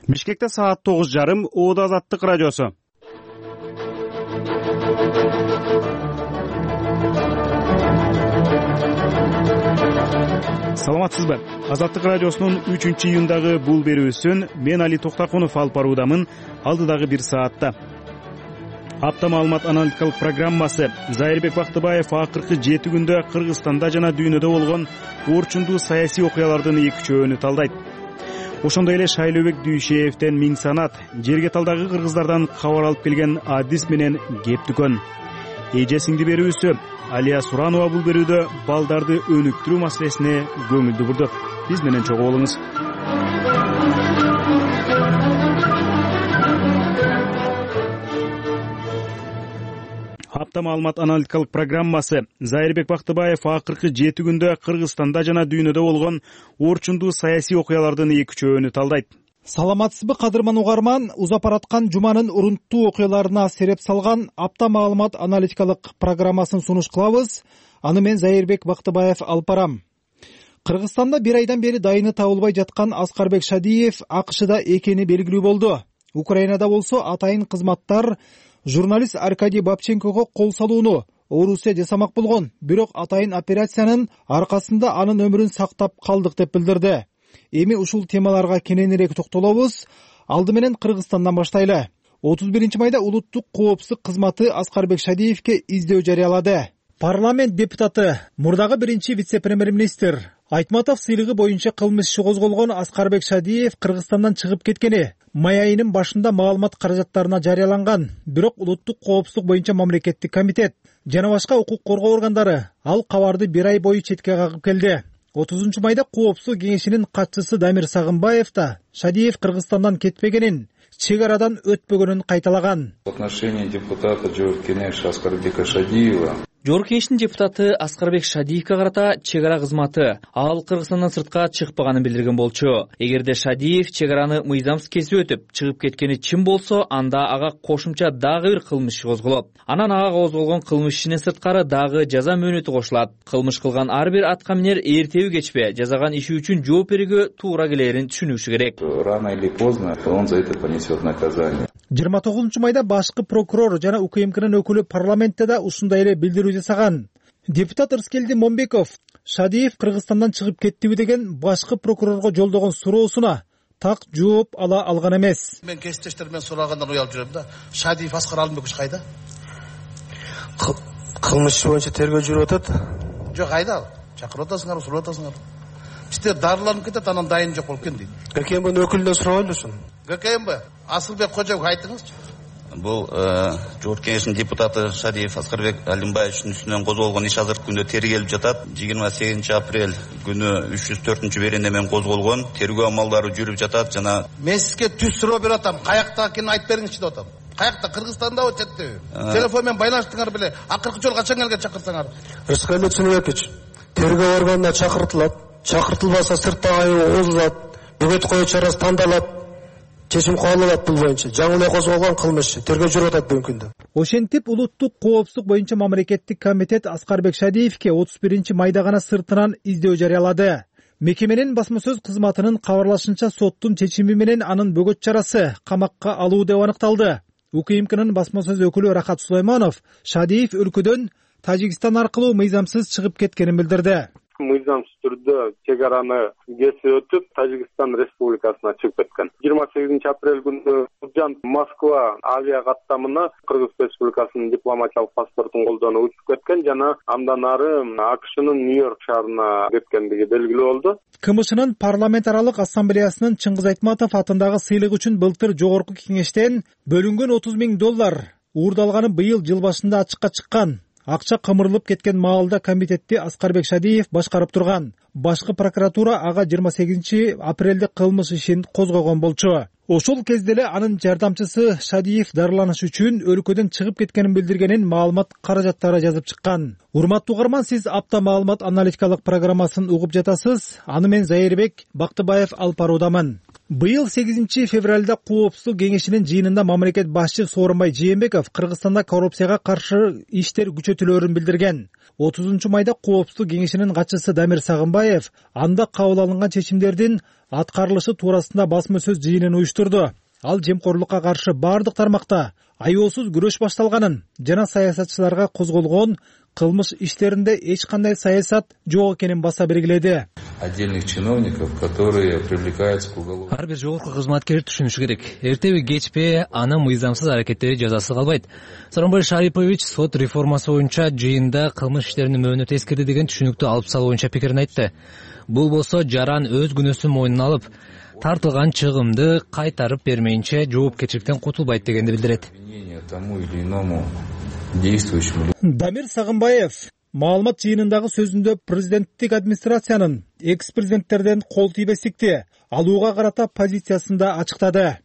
Бишкекте саат 9:30 Оода Азаттык радиосу. Саламатсызбы? Азаттык радиосунун 3-июндагы бул берүүсүн мен Али Токтакунов алып баруудамын. Алдыдагы бир саатта апта маалымат аналитикалык программасы Зайырбек Бактыбаев акыркы 7 күндө Кыргызстанда жана дүйнөдө болгон орчундуу саясий окуялардын экичөөнү талдайт. Ошондой эле Шайлообек Дүйшеевден миң санат, жерге талдагы кыргыздардан кабар алып келген адис менен кеп дүкөн. Эжесиңди берүүсү Алия Суранова бул берүүдө балдарды өнүктүрүү маселесине көңүлдү бурду. Биз менен чогуу болуңуз. Апта маалымат аналитикалык программасы Зайырбек Бактыбаев акыркы 7 күндө Кыргызстанда жана дүйнөдө болгон орчундуу саясий окуялардын экичөөнү талдайт. Саламатсызбы кадырман угарман, узап бараткан жуманын урунттуу окуяларына сереп салган апта маалымат аналитикалык программасын сунуш кылабыз. Аны мен Зайырбек Бактыбаев алып барам. Кыргызстанда бир айдан бери дайыны табылбай жаткан Аскарбек Шадиев АКШда экени белгилүү болду. Украинада болсо атайын кызматтар журналист Аркадий Бабченкого кол салууну Орусия жасамак болгон, бирок атайын операциянын аркасында анын өмүрүн сактап калдык деп билдирди. Эми ушул темаларга кененирээк токтолобуз. Алды менен Кыргызстандан баштайлы. 31 майда улуттук коопсуздук кызматы Аскарбек Шадиевке издөө жарыялады. Парламент депутаты, мурдагы биринчи вице-премьер-министр Айтматов сыйлыгы боюнча кылмыш иши козголгон Аскарбек Шадиев Кыргызстандан чыгып кеткени май айынын башында маалымат каражаттарына жарыяланган. Бирок улуттук коопсуздук боюнча мамлекеттик комитет жана башка укук коргоо органдары ал кабарды бир ай бою четке кагып келди. 30 майда коопсуздук кеңешинин катчысы Дамир Сагынбаев да Шадиев Кыргызстандан кетпегенин, чек арадан өтпөгөнүн кайталаган. В отношении депутата Жогоркенеш Аскарбека Шадиева Жогорку кеңештин депутаты Аскарбек Шадиевке карата чек ара кызматы ал Кыргызстандан сыртка чыкпаганын билдирген болчу. Эгерде Шадиев чек араны мыйзамсыз кесип өтүп чыгып кеткени чын болсо, анда ага кошумча дагы бир кылмыш иши козголот. Анан ага козголгон кылмыш ишинен сырткары дагы жаза мөөнөтү кошулат. Кылмыш кылган ар бир атка минер эртеби кечпе жазаган иши үчүн жооп берүүгө туура келерин түшүнүшү керек. Рано или поздно он за это понесет наказание. 29 майда башкы прокурор жана УКМКнын өкүлү парламентте да ушундай эле билдирүү жасаган. Депутат Ырскелди Момбеков Шадиев Кыргызстандан чыгып кеттиби деген башкы прокурорго жолдогон суроосуна так жооп ала алган эмес. Мен кесиптештеримен сурагандан уялып жүрөм да. Шадиев Аскар Алымбекович кайда? Кылмыш иши боюнча тергөө жүрүп атат. Жок, кайда? Чакырып атасыңар, сурап атасыңар. Иштер дарыланып кетет, анан дайын жок болуп кеткен дейт. ГКМБнын өкүлүнөн сурабайлы ушуну. ГКМБ Асылбек Кожоевге айтыңызчы. Бул Жогорку кеңештин депутаты Шадиев Аскарбек Алимбаевичтин үстүнөн козголгон иш азыркы күндө тергелип жатат. 28 апрель күнү 304 беренеме менен козголгон. Тергөө амалдары жүрүп жатат жана мен сизге түз суроо берип атам. Каякта экенин айтып бериңизчи деп атам. Каякта? Кыргызстандабы, четеби? Телефон менен байланыштыңар беле? Акыркы жолу качан келген чакырсаңар? Ырскелди Цунбекович, тергөө органына чакыртылат. Чакыртылбаса сыртта озулат. Бөгөт коюу чарасы тандалат. Чечим кабыл алат бул боюнча. Жаңы эле козголгон кылмыш тергөө жүрүп атат бүгүнкү күндө. Ошентип улуттук коопсуздук боюнча мамлекеттик комитет Аскарбек Шадиевке 31 майда гана сыртынан издөө жарыялады. Мекеменин басма сөз кызматынын кабарлашынча соттун чечими менен анын бөгөт чарасы камакка алуу деп аныкталды. УКМКнын басма сөз өкүлү Рахат Сулайманов Шадиев өлкөдөн Тажикстан аркылуу мыйзамсыз чыгып кеткенин билдирди. Мыйзамсыз түрдө чек араны кесип өтүп Тажикстан Республикасына чыгып кеткен. 28 апрель күнү Жан Москва авиа каттамына Кыргыз Республикасынын дипломатиялык паспортун колдонуп учуп кеткен жана андан ары АКШнын Нью-Йорк шаарына кеткендиги белгилүү болду. КМШнын парламент аралык ассамблеясынын Чыңгыз Айтматов атындагы сыйлык үчүн былтыр Жогорку кеңештен бөлүнгөн $30,000 уурдалганы быйыл жыл башында ачыкка чыккан. Акча кымырылып кеткен маалда комитетти Аскарбек Шадиев башкарып турган. Башкы прокуратура ага 28 апрелде кылмыш ишин козгогон болчу. Ошол кезде эле анын жардамчысы Шадиев дарыланыш үчүн өлкөдөн чыгып кеткенин билдиргенин маалымат каражаттары жазып чыккан. Урматтуу угарман, сиз апта маалымат аналитикалык программасын угуп жатасыз. Аны мен Зайырбек Бактыбаев алып баруудамын. Быйыл 8 февралда коопсуздук кеңешинин жыйынында мамлекет башчысы Сооронбай Жээнбеков Кыргызстанда коррупцияга каршы иштер күчөтүлөөрүн билдирген. 30 майда коопсуздук кеңешинин катчысы Дамир Сагынбаев Атамбаев анда кабыл алынган чечимдердин аткарылышы туурасында басма сөз жыйынын уюштурду. Ал жемкорлукка каршы бардык тармакта аеосуз күрөш башталганын жана саясатчыларга козголгон кылмыш иштеринде эч кандай саясат жок экенин баса белгиледи. Отдельных чиновников, которые привлекаются к уголовному. Ар бир жогорку кызматкер түшүнүшү керек. Эртеби кечпи анын мыйзамсыз аракеттери жазасыз калбайт. Сооронбай Шарипович сот реформасы боюнча жыйында кылмыш иштеринин мөөнөтү эскирди деген түшүнүктү алып салуу боюнча пикирин айтты. Бул болсо жаран өз күнөөсүн мойнуна алып, тартылган чыгымды кайтарып бермейинче жоопкерчиликтен кутулбайт дегенди билдирет. Дамир Сагынбаев маалымат жыйынындагы сөзүндө президенттик администрациянын экс-президенттерден кол тийбестикти алууга карата позициясын да ачыктады.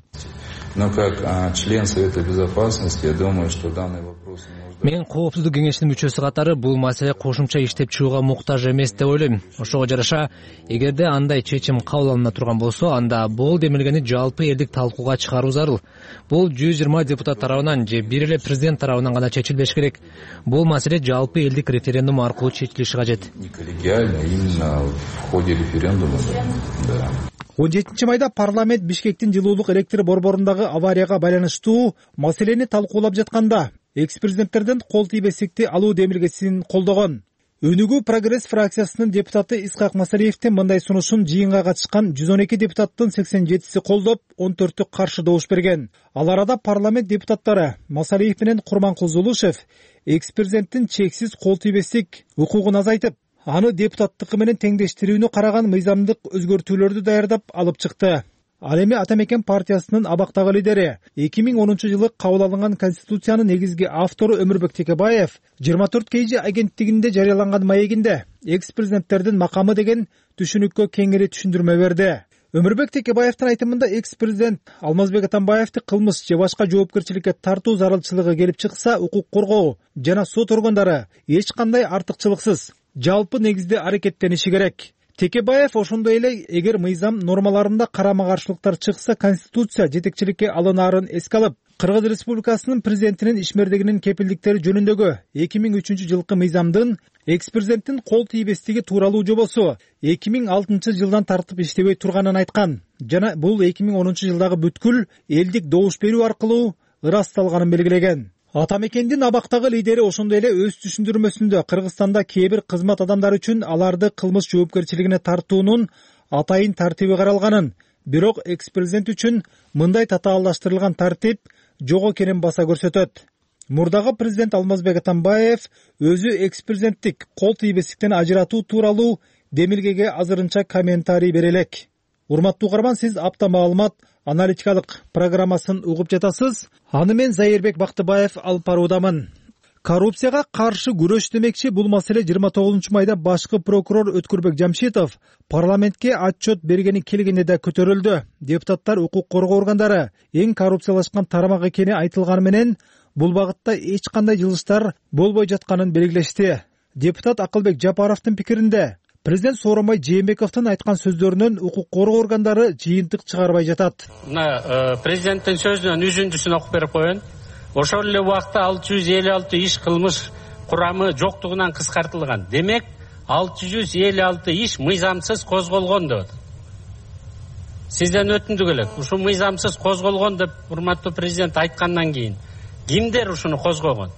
Но как член Совета Безопасности, я думаю, что данный вопрос... Мен коопсуздук кеңешинин мүчөсү катары бул маселе кошумча иштеп чыгууга муктаж эмес деп ойлойм. Ошого жараша, эгерде андай чечим кабыл алына турган болсо, анда бул демилгени жалпы элдик талкууга чыгаруу зарыл. Бул 120 депутат тарабынан же бир эле президент тарабынан гана чечилбеш керек. Бул маселе жалпы элдик референдум аркылуу чечилиши кажет. Не коллегиально, именно в ходе референдума. Да. 17 майда парламент Бишкектин жылуулук электр борборундагы аварияга байланыштуу маселени талкуулап жатканда экс-президенттерден кол тийбестикти алуу демилгесин колдогон. Өнүгүү прогресс фракциясынын депутаты Исхак Масалиевдин мындай сунушун жыйынга катышкан 112 депутаттын 87си колдоп, 14-тү каршы добуш берген. Ал арада парламент депутаттары Масалиев менен Курманкул Зулушев экс-президенттин чексиз кол тийбестик укугун азайтып, аны депутаттыкы менен теңдештирүүнү караган мыйзамдык өзгөртүүлөрдү даярдап алып чыкты. Ал эми Ата Мекен партиясынын абактагы лидери 2010-жылы кабыл алынган конституциянын негизги автору Өмүрбек Текебаев 24 KG агенттигинде жарыяланган маегинде экс-президенттердин макамы деген түшүнүккө кеңири түшүндүрмө берди. Өмүрбек Текебаевдин айтымында экс-президент Алмазбек Атамбаевди кылмыш же башка жоопкерчиликке тартуу зарылчылыгы келип чыкса, укук коргоо жана сот органдары эч кандай артыкчылыксыз жалпы негизде аракеттениши керек. Текебаев ошондой эле эгер мыйзам нормаларында карама-каршылыктар чыкса, конституция жетекчиликке алынаарын эске алып, Кыргыз Республикасынын президентинин ишмердигинин кепилдиктери жөнүндөгү 2003-жылкы мыйзамдын экс-президенттин кол тийбестиги тууралуу жобосу 2006-жылдан тартып иштебей турганын айткан жана бул 2010-жылдагы бүткүл элдик добуш берүү аркылуу ырасталганын белгилеген. Ата Мекендин абактагы лидери ошондой эле өз түшүндүрмөсүндө Кыргызстанда кээ бир кызмат адамдары үчүн аларды кылмыш жоопкерчилигине тартуунун атайын тартиби каралганын, бирок экс-президент үчүн мындай татаалдаштырылган тартип жок экенин баса көрсөтөт. Мурдагы президент Алмазбек Атамбаев өзү экс-президенттик кол тийбестиктен ажыратуу тууралуу демилгеге азырынча комментарий бере элек. Урматтуу угарман, сиз апта маалымат аналитикалык программасын угуп жатасыз. Аны мен Зайырбек Бактыбаев алып баруудамын. Коррупцияга каршы күрөш демекчи бул маселе 29 майда башкы прокурор Өткүрбек Жамшитов парламентке отчет бергени келгенде да көтөрүлдү. Депутаттар укук коргоо органдары эң коррупциялашкан тарамак экени айтылганы менен бул багытта эч кандай жылыштар болбой жатканын белгилешти. Депутат Акылбек Жапаровдун пикиринде президент Сооронбай Жээнбековдун айткан сөздөрүнөн укук коргоо органдары жыйынтык чыгарбай жатат. Мына президенттин сөзүнөн үзүндүсүн окуп берип коеюн. Ошол эле убакта 656 иш кылмыш курамы жоктугунан кыскартылган. Демек 656 иш мыйзамсыз козголгон деп атат. Сизден өтүндүк элек. Ушул мыйзамсыз козголгон деп урматтуу президент айткандан кийин кимдер ушуну козгогон?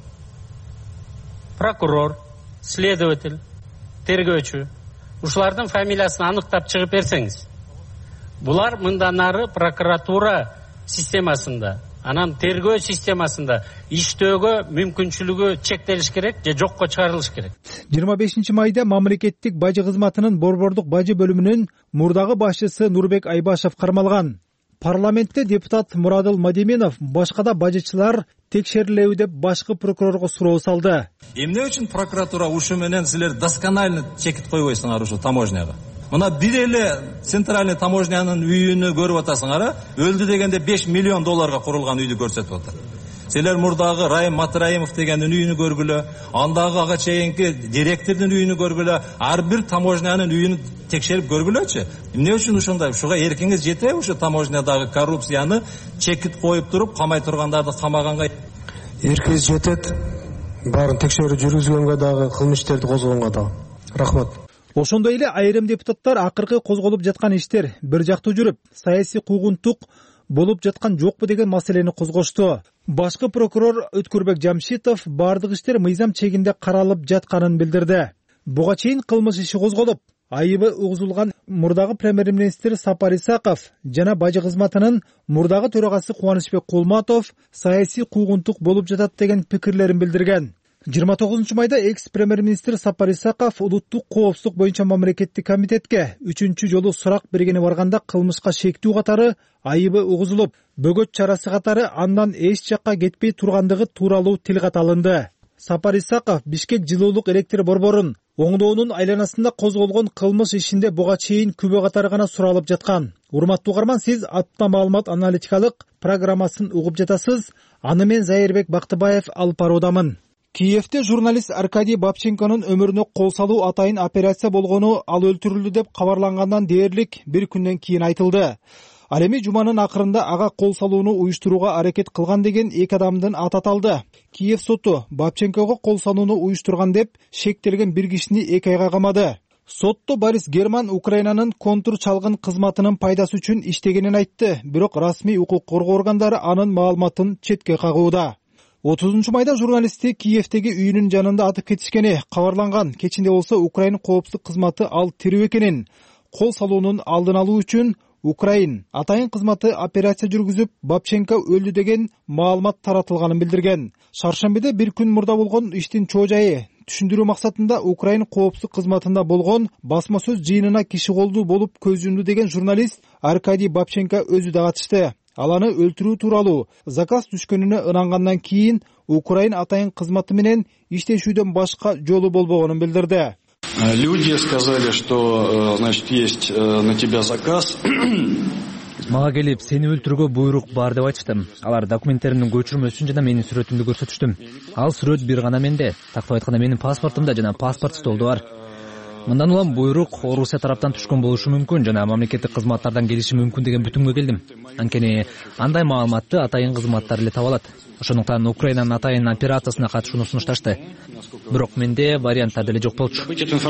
Прокурор, следователь, тергөөчү. Ушулардын фамилиясын аныктап чыгып берсеңиз. Булар мындан ары прокуратура системасында, анан тергөө системасында иштөөгө мүмкүнчүлүгү чектелиш керек же жокко чыгарылыш керек. 25 майда мамлекеттик бажы кызматынын борбордук бажы бөлүмүнүн мурдагы башчысы Нурбек Айбашев кармалган. Парламентте депутат Мурадыл Мадиминов башка да бажычылар текшерилеби деп башкы прокурорго суроо салды. Эмне үчүн прокуратура ушу менен силер досконально чекит койбойсуңар ушу таможняга? Мына бир эле центральный таможнянын үйүнү көрүп атасыңар, өлдү дегенде 5 миллион долларга курулган үйдү көрсөтүп атат. Силер мурдагы Райым Матраимов дегендин үйүнү көргүлө, андагы ага чейинки директордун үйүнү көргүлө, ар бир таможнянын үйүнү текшерип көргүлөчү. Эмне үчүн ушундай? Ушуга эркиңиз жетеби ушу таможнядагы коррупцияны чекит коюп туруп, камай тургандарды камаганга? Эркиңиз жетет. Баарын текшерүү жүргүзгөнгө дагы, кылмыш иштерди козгогонго дагы. Рахмат. Ошондой эле айрым депутаттар акыркы козголуп жаткан иштер бир жактуу жүрүп, саясий куугунтук болуп жаткан жокпу деген маселени козгошту. Башкы прокурор Өткүрбек Жамшитов бардык иштер мыйзам чегинде каралып жатканын билдирди. Буга чейин кылмыш иши козголуп, айыбы угузулган мурдагы премьер-министр Сапар Исаков жана бажы кызматынын мурдагы төрагасы Кубанычбек Кулматов саясий куугунтук болуп жатат деген пикирлерин билдирген. 29 майда экс-премьер-министр Сапар Исаков улуттук коопсуздук боюнча мамлекеттик комитетке 3-чү жолу сурак бергени барганда кылмышка шектүү катары айыбы угузулуп, бөгөт чарасы катары андан эч жакка кетпей тургандыгы тууралуу тил кат алынды. Сапар Исаков Бишкек жылуулук электр борборун оңдоонун айланасында козголгон кылмыш ишинде буга чейин күбө катары гана суралып жаткан. Урматтуу угарман, сиз Апта маалымат аналитикалык программасын угуп жатасыз. Аны мен Зайырбек Бактыбаев алып баруудамын. Киевде журналист Аркадий Бабченконун өмүрүнө кол салуу атайын операция болгону, ал өлтүрүлдү деп кабарлангандан дээрлик бир күндөн кийин айтылды. Ал эми жуманын акырында ага кол салууну уюштурууга аракет кылган деген эки адамдын аты аталды. Киев соту Бабченкого кол салууну уюштурган деп шектелген бир кишини 2 айга камады. Сотто Борис Герман Украинанын контур чалгын кызматынын пайдасы үчүн иштегенин айтты, бирок расмий укук коргоо органдары анын маалыматын четке кагууда. 30-майда журналистти Киевдеги үйүнүн жанында атып кетишкени кабарланган. Кечинде болсо Украин коопсуздук кызматы ал тирүү экенин, кол салуунун алдын алуу үчүн Украин атайын кызматы операция жүргүзүп, Бабченко өлдү деген маалымат таратылганын билдирген. Шаршембиде бир күн мурда болгон иштин чоо жайы түшүндүрүү максатында Украин коопсуздук кызматында болгон басма сөз жыйынына киши колдуу болуп көз жумду деген журналист Аркадий Бабченко өзү да катышты. Ал аны өлтүрүү тууралуу заказ түшкөнүнө ынангандан кийин Украин атайын кызматы менен иштешүүдөн башка жолу болбогонун билдирди. Люди сказали, что, значит, есть на тебя заказ. Мага келип, сени өлтүрүүгө буйрук бар деп айтышты. Алар документтеримдин көчүрмөсүн жана менин сүрөтүмдү көрсөтүштү. Ал сүрөт бир гана менде. Тактап айтканда менин паспортумда жана паспорт столдо бар. Мындан улам буйрук Орусия тараптан түшкөн болушу мүмкүн жана мамлекеттик кызматтардан келиши мүмкүн деген бүтүмгө келдим. Анткени андай маалыматты атайын кызматтар эле таба алат. Ошондуктан Украинанын атайын операциясына катышууну сунушташты. Бирок менде варианттар деле жок болчу.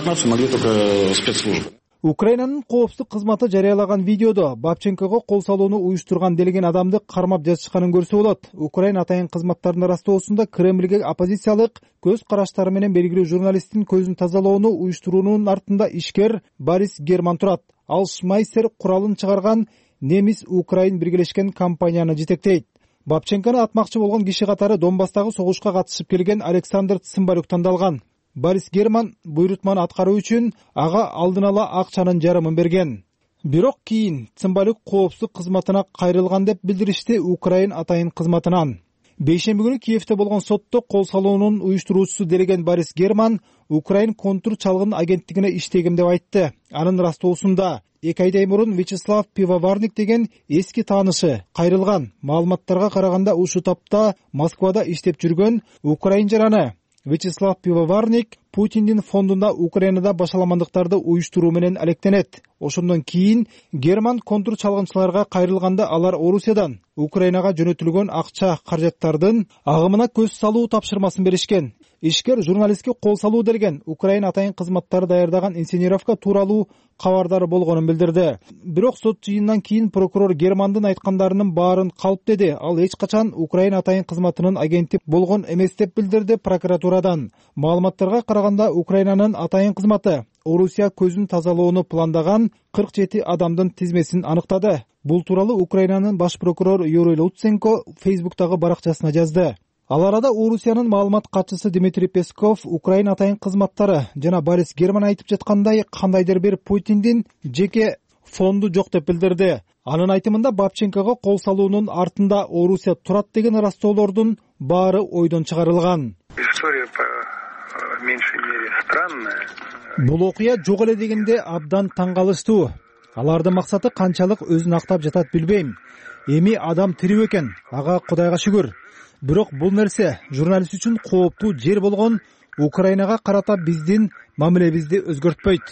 Украинанын коопсуздук кызматы жарыялаган видеодо Бабченкого кол салууну уюштурган делеген адамды кармап жазышканын көрсө болот. Украин атайын кызматтарынын растоосунда Кремльге оппозициялык көз караштары менен белгилүү журналисттин көзүн тазалоону уюштуруунун артында ишкер Борис Герман турат. Ал Шмайсер куралын чыгарган немис Украин биргелешкен компанияны жетектейт. Бабченкону атмакчы болгон киши катары Донбасстагы согушка катышып келген Александр Цымбалюк тандалган. Борис Герман буйрутманы аткаруу үчүн ага алдын ала акчанын жарымын берген. Бирок кийин Цымбалюк коопсуздук кызматына кайрылган деп билдиришти Украин атайын кызматынан. Бейшемби күнү Киевде болгон сотто кол салуунун уюштуруучусу делеген Борис Герман Украин контур чалгын агенттигине иштегем деп айтты. Анын растоосунда 2 айдай мурун Вячеслав Пивоварник деген эски таанышы кайрылган. Маалыматтарга караганда ушул тапта Москвада иштеп жүргөн Украин жараны Вячеслав Пивоварник Путиндин фондунда Украинада башаламандыктарды уюштуруу менен алектенет. Ошондон кийин Герман контур чалгынчыларга кайрылганда алар Орусиядан Украинага жөнөтүлгөн акча каражаттардын агымына көз салуу тапшырмасын беришкен. Ишкер журналистке кол салуу делген Украин атайын кызматтары даярдаган инсценировка тууралуу кабардары болгонун билдирди. Бирок сот жыйынынан кийин прокурор Германдын айткандарынын баарын калп деди. Ал эч качан Украин атайын кызматынын агенти болгон эмес деп билдирди прокуратурадан. Маалыматтарга караганда Украинанын атайын кызматы Орусия көзүн тазалоону пландаган 47 адамдын тизмесин аныктады. Бул тууралуу Украинанын баш прокурор Юрий Луценко Фейсбуктагы баракчасына жазды. Ал арада Орусиянын маалымат катчысы Дмитрий Песков Украин атайын кызматтары жана Борис Герман айтып жаткандай кандайдыр бир Путиндин жеке фонду жок деп билдирди. Анын айтымында Бабченкого кол салуунун артында Орусия турат деген растоолордун баары ойдон чыгарылган. История по меньшей мере странная. Бул окуя жок эле дегенде абдан таң калыштуу. Алардын максаты канчалык өзүн актап жатат билбейм. Эми адам тирүү экен, ага Кудайга шүгүр. Бирок бул нерсе журналист үчүн кооптуу жер болгон Украинага карата биздин мамилебизди өзгөртпөйт.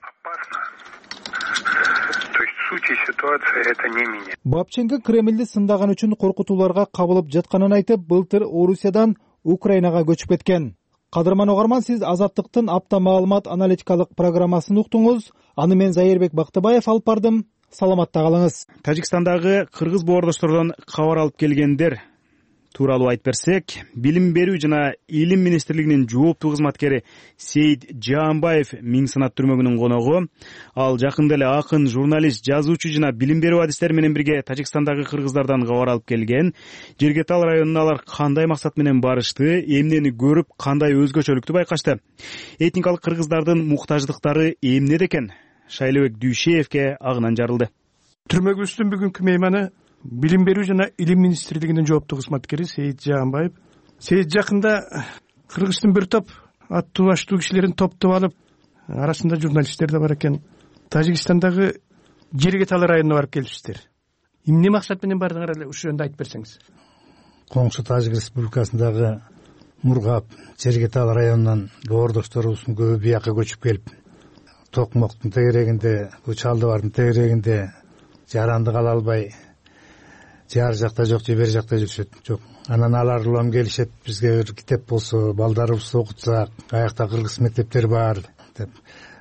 То есть суть ситуации это не меня. Бабченко Кремльди сындаган үчүн коркутууларга кабылып жатканын айтып, былтыр Орусиядан Украинага көчүп кеткен. Кадырман угарман, сиз Азаттыктын апта маалымат аналитикалык программасын уктуңуз. Аны мен Зайырбек Бактыбаев алып бардым. Саламатта калыңыз. Тажикстандагы кыргыз боордоштордон кабар алып келгендер тууралуу айтып берсек, билим берүү жана илим министрлигинин жооптуу кызматкери Сейит Жаанбаев Миң Сынат түрмөгүнүн коногу. Ал жакында эле акын, журналист, жазуучу жана билим берүү адистери менен бирге Тажикстандагы кыргыздардан кабар алып келген. Жерге Тал районуна алар кандай максат менен барышты, эмнени көрүп, кандай өзгөчөлүктү байкашты? Этникалык кыргыздардын муктаждыктары эмнеде экен? Шайлыбек Дүйшеевке агынан жарылды. Түрмөгүбүздүн бүгүнкү мейманы билим берүү жана илим министрлигинин жооптуу кызматкери Сейит Жаанбаев. Сейит жакында Кыргыздын бир топ аттуу баштуу кишилерин топтоп алып, арасында журналисттер да бар экен, Тажикстандагы Жерге Тал районуна барып келипсиздер. Эмне максат менен бардыңар эле ушул жөнүндө айтып берсеңиз. Коңшу Тажик Республикасындагы Мургап, Жерге Тал районунан боордошторубуздун көбү бияка көчүп келип, Токмоктун тегерегинде, Чалдыбардын тегерегинде жаранды кала албай, жар жакта жок, же бери жакта жүрүшөт. Жок. Анан алар улам келишет, бизге бир китеп болсо, балдарыбызды окутсак, аякта кыргыз мектептери бар деп.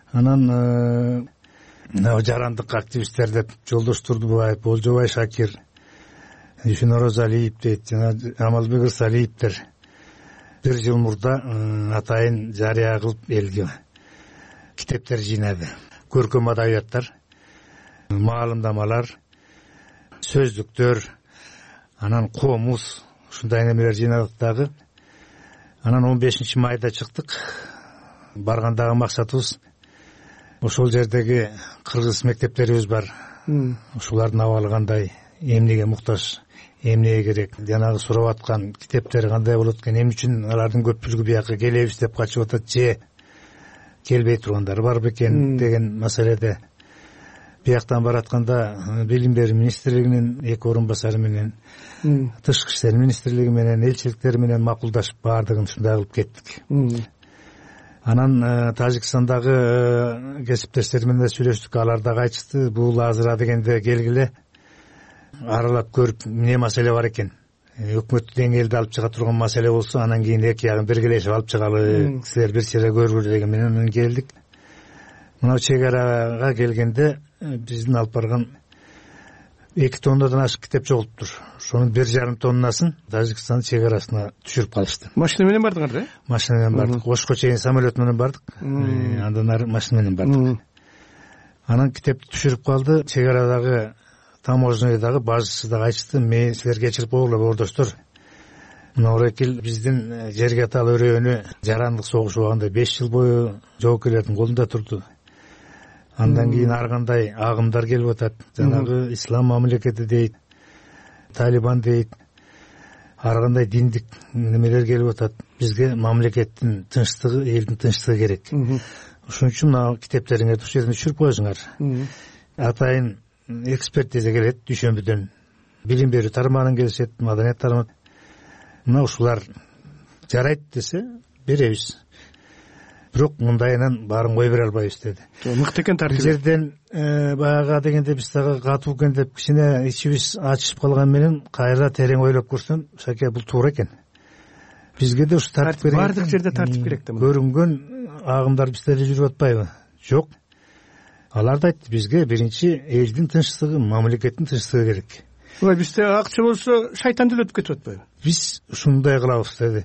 Анан жарандык активисттер деп Жолдош Турдубаев, Болжобай Шакир, Ишин Розалиев дейт, жана Амалбек Ырсалиевдер бир жыл мурда атайын жарыя кылып элге китептер жыйнады. Көркөм адабияттар, маалымдамалар, сөздүктөр, анан комуз, ушундай немелер жыйнадык дагы. Анан 15 майда чыктык. Баргандагы максатыбыз ошол жердеги кыргыз мектептерибиз бар. Ушулардын абалы кандай, эмнеге муктаж, эмнеге керек, жанагы сурап аткан китептер кандай болот экен, эмне үчүн алардын көпчүлүгү бияка келебиз деп качып атат, же келбей тургандар бар бекен деген маселеде бияктан баратканда билим берүү министрлигинин эки орун басары менен, тышкы иштер министрлиги менен, элчиликтер менен макулдашып баардыгын ушундай кылып кеттик. Анан Тажикстандагы кесиптештер менен да сүйлөштүк, алар дагы айтышты, бул азыр дегенде келгиле аралап көрүп эмне маселе бар экен. Өкмөт деңгээлде алып чыга турган маселе болсо, анан кийин эки ягын биргелешип алып чыгалы, силер бир чыра көргүлө деген менен келдик. Мына чек арага келгенде биздин алып барган 2 тоннадан ашык китеп жоголуптур. Ошонун 1,5 тоннасын Тажикстан чек арасына түшүрүп калышты. Машина менен бардыңар да? Машина менен бардык. Ошко чейин самолет менен бардык. Андан ары машина менен бардык. Анан китепти түшүрүп калды. Чек арадагы таможнядагы бажчысы дагы айтышты, мен силер кечирип койгула боордоштор. Мына орекил биздин Жерге Тал өрөөнү жарандык согуш убагында 5 жыл бою жоокейлердин колунда турду. Андан кийин ар кандай агымдар келип атат. Жанагы ислам мамлекети дейт, Талибан дейт, ар кандай диндик немелер келип атат. Бизге мамлекеттин тынчтыгы, элдин тынчтыгы керек. Ошон үчүн мына китептериңерди ушул жерден түшүрүп коесуңар. Атайын экспертиза келет дүйшөмбүдөн. Билим берүү тармагынан келишет, маданият тармагынан. Мына ушулар жарайт десе беребиз. Бирок мындайынан баарын кой бере албайбыз деди. Мыкты экен тартип. Жерден баягы дегенде биз дагы катуу экен деп кичине ичибиз ачышып калган менен кайра терең ойлоп көрсөм, шаке бул туура экен. Бизге да ушу тартип керек. Бардык жерде тартип керек да. Көрүнгөн агымдар бизде эле жүрүп атпайбы? Жок. Алар да айтты, бизге биринчи элдин тынчтыгы, мамлекеттин тынчтыгы керек. Ой, бизде акча болсо шайтан делетип кетип атпайбы? Биз ушундай кылабыз деди.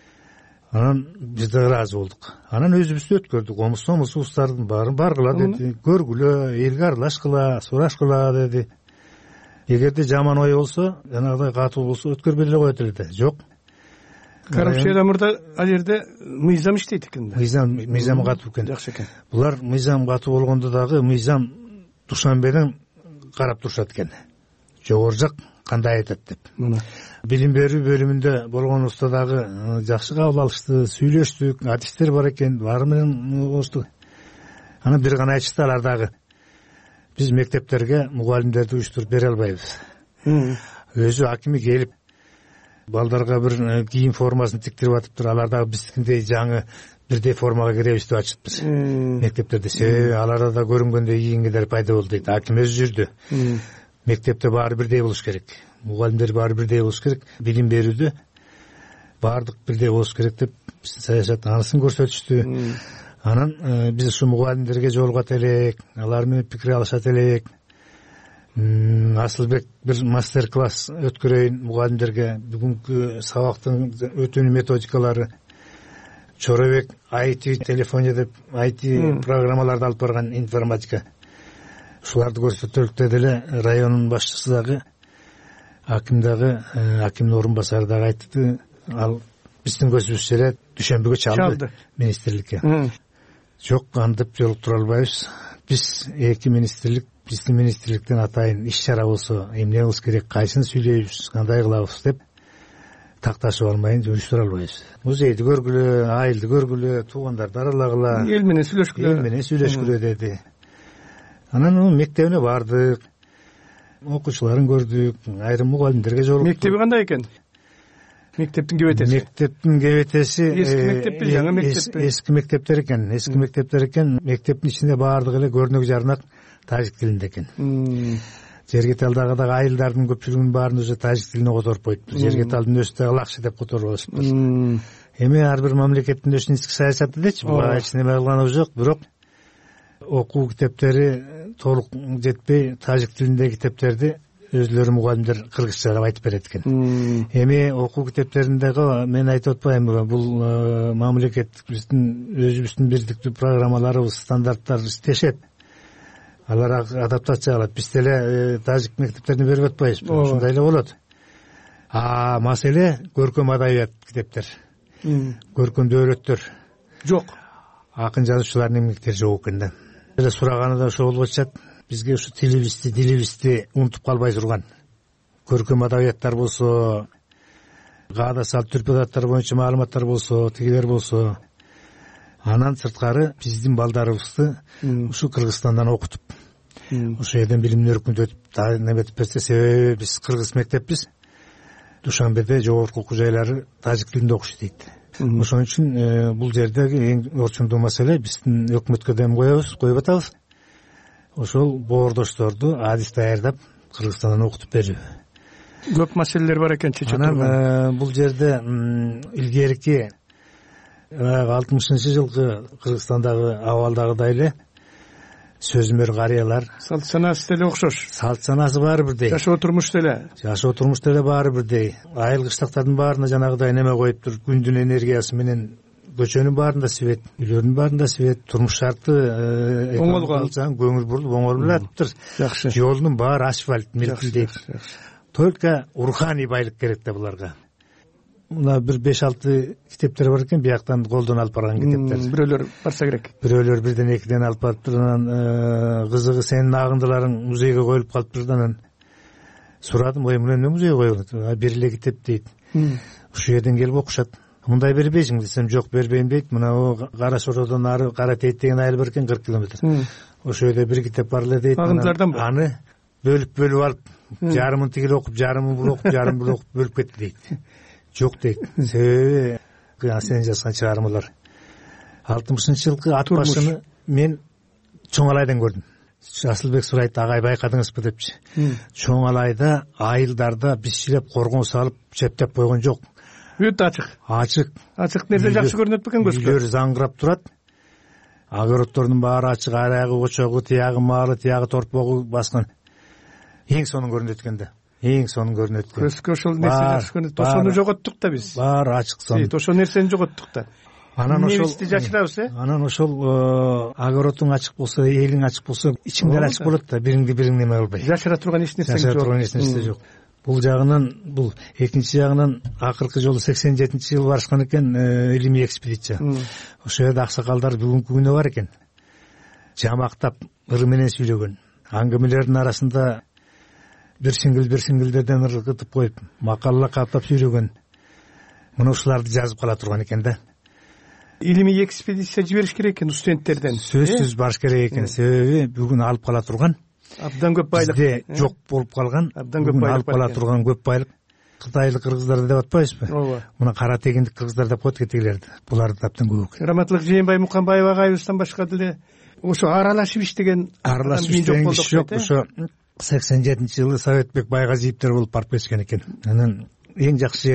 Анан биз да ыраазы болдук. Анан өзүбүздү өткөрдүк. Омус-устардын баарын баргыла деди. Көргүлө, элге аралашкыла, сурашкыла деди. Эгерде жаман ой болсо, жанагыдай катуу болсо өткөрбөй эле коет эле. Жок. Коррупцияда мурда ал жерде мыйзам иштейт экен да. Мыйзам катуу экен. Жакшы экен. Булар мыйзам катуу болгондо дагы мыйзам Душанбеден карап турушат экен. Жогору жак кандай айтат деп. Билим берүү бөлүмүндө болгонубузда дагы жакшы кабыл алышты, сүйлөштүк, адистер бар экен, баары менен болушту. Анан бир гана айтышты алар дагы. Биз мектептерге мугалимдерди уюштуруп бере албайбыз. Өзү акими келип балдарга бир кийим формасын тиктирип атыптыр. Алар дагы биздикиндей жаңы бирдей формага киребиз деп атышыптыр. Мектептерде себеби аларда да көрүнгөндөй кийингендер пайда болду дейт. Аким өзү жүрдү. Мектепте баары бирдей болуш керек. Мугалимдер баары бирдей болуш керек. Билим берүүдө баардык бирдей болуш керек деп саясат анысын көрсөтүштү. Анан биз ушу мугалимдерге жолугат элек, алар менен пикир алышат элек. Асылбек бир мастер класс өткөрөйүн мугалимдерге, бүгүнкү сабактын өтүүнү методикалары. Чоробек IT телефония деп IT программаларды алып барган, информатика. Ушуларды көрсөтөлүк деди эле. Районун башчысы дагы, аким дагы, акимдин орун басары дагы айтты. Ал биздин көзүбүзчө эле дүйшөмбүгө чалды министрликке. Жок, антип жолуктура албайбыз. Биз эки министрлик, биздин министрликтен атайын иш чара болсо эмне кылыш керек, кайсын сүйлөйбүз, кандай кылабыз деп такташып алмайын жүрүштүрө албайбыз. Музейди көргүлө, айылды көргүлө, туугандарды аралагыла, эл менен сүйлөшкүлө деди. Анан мектебине бардык, окуучуларын көрдүк, айрым мугалимдерге жолуктук. Мектеби кандай экен? Мектептин кебетеси. Мектептин кебетеси эски мектеппи, жаңы мектеппи? Эски мектептер экен. Эски мектептер экен. Мектептин ичинде баардыгы эле көрнөк жарнак тажик тилинде экен. Жергеталдагы дагы айылдардын көпчүлүгүнүн баарын уже тажик тилине которуп коюптур. Жергеталдын өзү дагы лакчы деп которуп алышыптыр. Эми ар бир мамлекеттин өзүнүн ички саясаты дечи, буга эч неме кылганы жок, бирок окуу китептери толук жетпей, тажик тилиндеги китептерди өзлөрү мугалимдер кыргызчалап айтып берет экен. Эми окуу китептериндеги мен айтып атпаймынбы, бул мамлекеттик биздин өзүбүздүн бирдиктүү программаларыбыз, стандарттар иштешет. Алар адаптация кылат. Биз деле тажик мектептерине берип атпайбызбы? Ушундай эле болот. Маселе көркөм адабият китептер. Көркөмдүү өрөттөр жок. Акын жазуучулардын эмгектери жок экен да. Эле сураганы да ошол болуп атышат. Бизге ушу дилибизди унутуп калбай турган көркөм адабияттар болсо, каада салт түрпөдаттар боюнча маалыматтар болсо, тигилер болсо, анан сырткары биздин балдарыбызды ушу Кыргызстандан окутуп, ошол жерден билимин өркүндөтүп неметип берсе, себеби биз кыргыз мектеппиз. Душанбеде жогорку окуу жайлары тажик тилинде окушу дейт. Ошон үчүн бул жердеги эң орчундуу маселе биздин өкмөткө дем коюп атабыз. Ошол боордошторду адис даярдап Кыргызстандан окутуп берүү. Көп маселелер бар экен чече турган. Анан бул жерде илгерки 60-жылкы Кыргызстандагы абалдагыдай эле сөзмөр карыялар, салт санасы деле окшош. Салт санасы баары бирдей. Жашоо турмуш деле баары бирдей. Айыл кыштактардын баарына жанагыдай неме коюптур. Күндүн энергиясы менен көчөнүн баарында свет, үйлөрдүн баарында свет, турмуш шарты оңолгон, көңүл бурулуп оңолуп жатыптыр. Жакшы. Жолдун баары асфальт, мелкилдейт. Только руханий байлык керек да буларга. Мына бир 5-6 китептер бар экен, бияктан колдон алып барган китептер. Бирөөлөр барса керек. Бирөөлөр бирден экиден алып барыптыр. Анан кызыгы сенин агындыларың музейге коюлуп калыптыр. Анан сурадым, эмне музейге коюлат? Бир эле китеп дейт. Ушул жерден келип окушат. Мындай бербейсиң десем, жок бербейм дейт. Мына Кара Шородон ары Кара Тейт деген айыл бар экен, 40 километр. Ошол жерде бир китеп бар эле дейт. Агындылардан аны бөлүп алып, жарымын тигил окуп, жарымын бул окуп, жарымын бул окуп бөлүп кетти дейт. Жок дейт. Себеби сен жазган чыгармалар 60-жылкы ат башыны мен Чоң Алайдан көрдүм. Асылбек сурайт, агай байкадыңызбы депчи. Чоң Алайда айылдарда бишчилеп коргон салып чептеп койгон жок. Өтө ачык. Ачык нерсе жакшы көрүнөт бекен көзгө? Үйлөр заңгырап турат. Огороддордун баары ачык, аягы очогу, тиягы маалы, тиягы торпогу баскан. Эң сонун көрүнөт экен да. Эң сонун көрүнөт экен. Көзгө ошол нерсе жакшы көрүнөт. Ошону жоготтук да биз. Баары ачык сон. Ошол нерсени жоготтук да. Анан ошол небизди жашырабыз, Анан ошол огородуң ачык болсо, элиң ачык болсо, ичиң деле ачык болот да, бириң неме кылбай. Жашыра турган эч нерсе жок. Бул жагынан, бул экинчи жагынан акыркы жолу 87-жылы барышкан экен илимий экспедиция. Ошол жерде аксакалдар бүгүнкү күнү бар экен. Жамактап, ыры менен сүйлөгөн. Аңгемелердин арасында бир сиңгилдерден ыргытып коюп, макалалар каттап сүйлөгөн. Мына ушуларды жазып кала турган экен да. Илимий экспедиция жибериш керек экен студенттерден. Сөзсүз барыш керек экен. Себеби бүгүн алып кала турган абдан көп байлык. Бизде жок болуп калган, бүгүн алып кала турган көп байлык. Кытайлык кыргыздар деп атпайбызбы? Ооба. Мына кара тегиндик кыргыздар деп коет кетигилерди. Буларды абдан көп. Раматлык Жээнбай Муканбаев агайыбыздан башка деле ошо аралашып иштеген киши жок. Ошо 87-жылы Советбек Байгазиевтер болуп барып кетишкен экен. Анан эң жакшы жери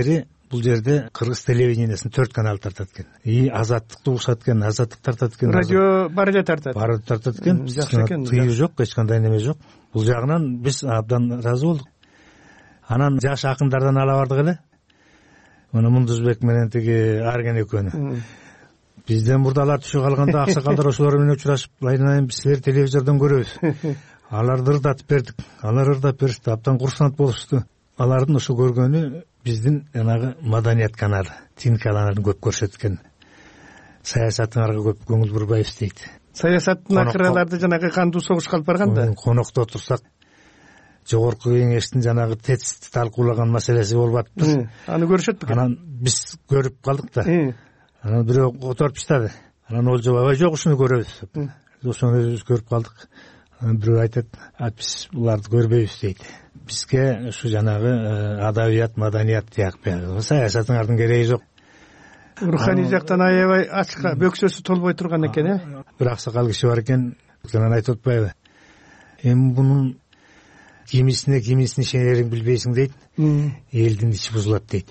бул жерде кыргыз телевидениесин 4 канал тартат экен. И Азаттыкты угушат экен, Азаттык тартат экен. Радио бар эле тартат. Баары тартат экен. Жакшы экен. Тыюу жок, эч кандай неме жок. Бул жагынан биз абдан ыраазы болдук. Анан жаш акындардан ала бардык эле. Мына Мундузбек менен тиги Арген экөөнү. Бизден мурда алар түшүп калганда аксакалдар ошолор менен учурашып, айнайын биз силерди телевизордон көрөбүз. Аларды ырдатып бердик. Алар ырдап беришти, абдан курсант болушту. Алардын ошо көргөнү биздин жанагы маданият каналы, Тин каналын көп көрсөт экен. Саясатыңарга көп көңүл бурбайбыз дейт. Саясаттын акыраларды жанагы кандуу согушка алып барганда конокто отурсак жогорку кеңештин жанагы тетисти талкуулаган маселеси болуп атты. Аны көрүшөт бекен. Анан биз көрүп калдык да. Анан бирөө которуп таштады. Анан ол жок, жок ушуну көрөбүз. Ошону өзүбүз көрүп калдык. Анан бирөө айтат, биз буларды көрбөйбүз дейт. Бизге ушу жанагы адабият, маданият тиякпайбы. Саясатыңардын кереги жок. Руханий жактан аябай ачка, бөксөсү толбой турган экен, Бир аксакал киши бар экен, анан айтып атпайбы. Эми бунун кимисине ишенерин билбейсиң дейт. Элдин ичи бузулат дейт.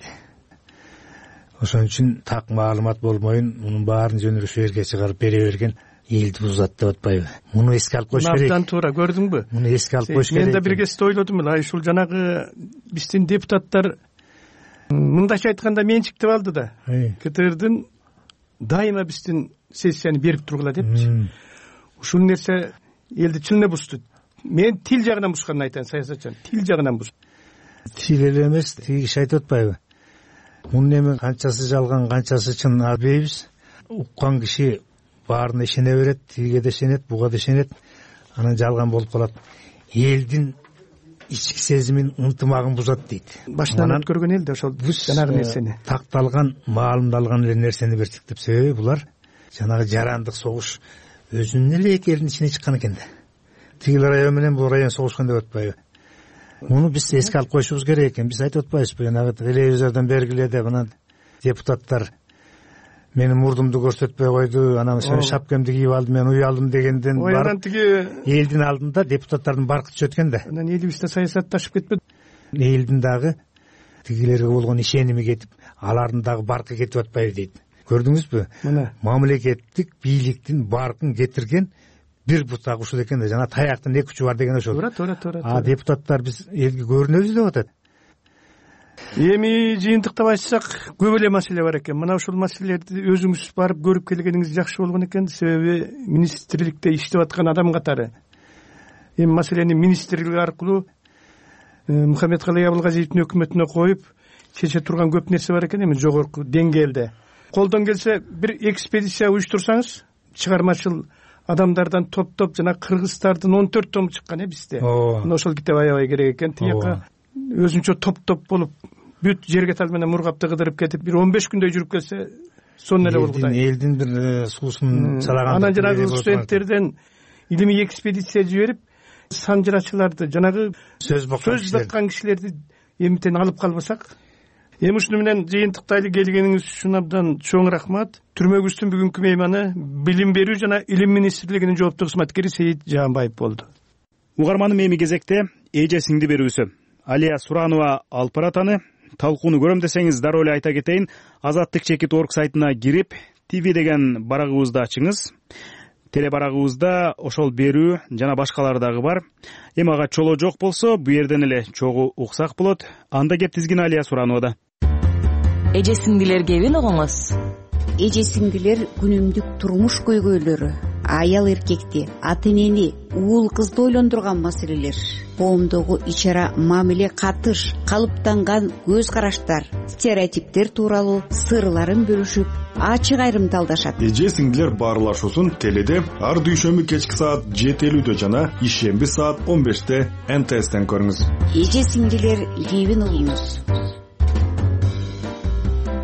Ошон үчүн так маалымат болмойун, мунун баарын жөнүрө жерге чыгарып бере берген элди бузат деп атпайбы. Муну эске алып коюш керек. Абдан туура, көрдүңбү? Муну эске алып коюш керек. Мен да бир кезде ойлодум эле, ушул жанагы биздин депутаттар мындайча айтканда менчиктеп алды да. КТРдин дайыма биздин сессияны берип тургула депчи. Ушул нерсе элди чын эле бузду. Мен тил жагынан бузганын айтайын, саясатчы. Тил жагынан бузду. Тил эле эмес, тиги киши айтып атпайбы. Мунун эми канчасы жалган, канчасы чын билбейбиз. Уккан киши баарына ишене берет, тиге да ишенет, буга да ишенет. Анан жалган болуп калат. Элдин ички сезимин, ынтымагын бузат дейт. Башынан өткөргөн элде ошол жанагы нерсени. Такталган, маалымдалган эле нерсени берсек деп. Себеби булар жанагы жарандык согуш өзүнүн эле эки элдин ичине чыккан экен да. Тигил район менен бул район согушкан деп атпайбы. Муну биз эске алып коюшубуз керек экен. Биз айтып атпайбызбы, жанагы телевизордон бергиле деп, анан депутаттар менин мурдумду көрсөтпөй койду, анан мен шапкамды кийип алдым, мен уялдым дегенден барып элдин алдында депутаттардын баркы түшөт экен да. Анан элибизде саясатташып кетпеди. Элдин дагы тигилерге болгон ишеними кетип, алардын дагы баркы кетип атпайбы дейт. Көрдүңүзбү? Мамлекеттик бийликтин баркын кетирген бир бутак ушул экен да. Жана таяктын эки учу бар деген ошол. Туура. Депутаттар биз элге көрүнөбүз деп атат. Эми жыйынтыктап айтсак, көп эле маселе бар экен. Мына ушул маселелерди өзүңүз барып көрүп келгениңиз жакшы болгон экен. Себеби министрликте иштеп аткан адам катары. Эми маселени министрлик аркылуу Мухаммедкалый Абылгазиевдин өкмөтүнө коюп чече турган көп нерсе бар экен эми жогорку деңгээлде. Колдон келсе бир экспедиция уюштурсаңыз, чыгармачыл адамдардан топ жана кыргыздардын 14 тому чыккан бизде. Ошол китеп аябай керек экен. Тияка өзүнчө топ болуп бүт жерге тал менен мургапты кыдырып кетип бир 15 күндөй жүрүп келсе сонун эле болду да. Элдин бир суусун чалаган. Анан жанагы студенттерден илимий экспедиция жиберип санжырачыларды, жанагы сөз баккан кишилерди эмитен алып калбасак. Эми ушуну менен жыйынтыктайлы келгениңиз үчүн абдан чоң рахмат. Түрмөгүбүздүн бүгүнкү мейманы Билим берүү жана Илим министрлигинин жооптуу кызматкери Сейит Жаанбаев болду. Угарманым, эми кезекте эже сиңди берүүсү Алия Суранова алып баратаны талкууну көрөм десеңиз дароо эле айта кетейин. Азаттык.org сайтына кирип, TV деген барагыбызды ачыңыз. Теле барагыбызда ошол берүү жана башкалары дагы бар. Эми ага чоло жок болсо, бу жерден эле чогуу уксак болот. Анда кеп тизгин Алия Суранова. Эже сиңдилер кебин угуңуз. Эже сиңдилер күнүмдүк турмуш көйгөйлөрү, аял эркекти, ата энени, уул кызды ойлондурган маселелер, коомдогу ичара мамиле катыш, калыптанган көз караштар, стереотиптер тууралуу сырларын бөлүшүп, ачык айрымдалдашат. Эже сиңдилер баарлашуусун теледе ар дүйшөмбү кечки саат 7:50 жана ишемби саат 15-те НТСтен көрүңүз. Эже сиңдилер кебин угуңуз.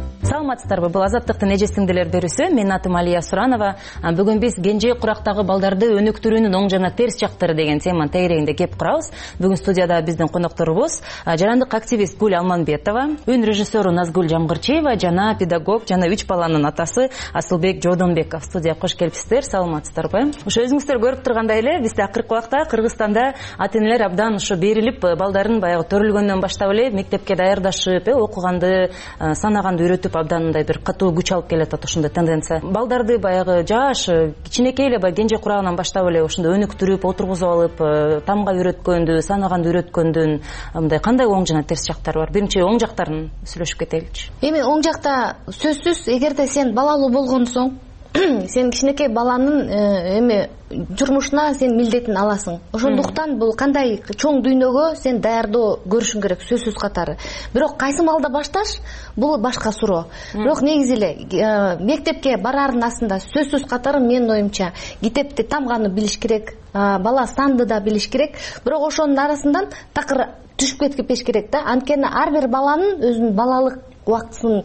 саламатсыздарбы? Бул Азаттыктын эже сиңдилер берүүсү. Менин атым Алия Суранова. Бүгүн биз кенже курактагы балдарды өнүктүрүүнүн оң жана терс жактары деген теманын тегерегинде кеп курабыз. Бүгүн студияда биздин конокторубуз жарандык активист Гүл Алманбетова, үн режиссеру Назгүл Жамгырчиева жана педагог жана 3 баланын атасы Асылбек Жодонбеков. Студияга кош келипсиздер. Саламатсыздарбы? Ошо өзүңүздөр көрүп тургандай эле, бизде акыркы убакта Кыргызстанда ата-энелер абдан ошо берилип, балдарын баягы төрөлгөндөн баштап эле мектепке даярдашып, окуганды, санаганды үйрөтүп абдан мындай бир катуу күч алып келатат ошондой тенденция. Балдарды баягы жаш, кичинекей эле баягы кенже курагынан баштап эле ошондой өнүктүрүп, отургузуп алып, тамга үйрөткөндү, санаганды үйрөткөндүн мындай кандай оң жана терс жактары бар? Биринчи оң жактарын сүйлөшүп кетеличи. Эми оң жакта сөзсүз, эгерде сен балалуу болгонсоң, сен кичинекей баланын эми журмушуна сен милдетин аласың. Ошондуктан бул кандай чоң дүйнөгө сен даярдоо көрүшүң керек, сөзсүз катары. Бирок кайсы маалда башташ, бул башка суроо. Бирок негизи эле мектепке бараардын астында сөзсүз катары менин оюмча китепти тамганы билиш керек, бала санды да билиш керек. Бирок ошонун арасынан такыр түшүп кетпеш керек да. Анткени ар бир баланын өзүнүн балалык убактысын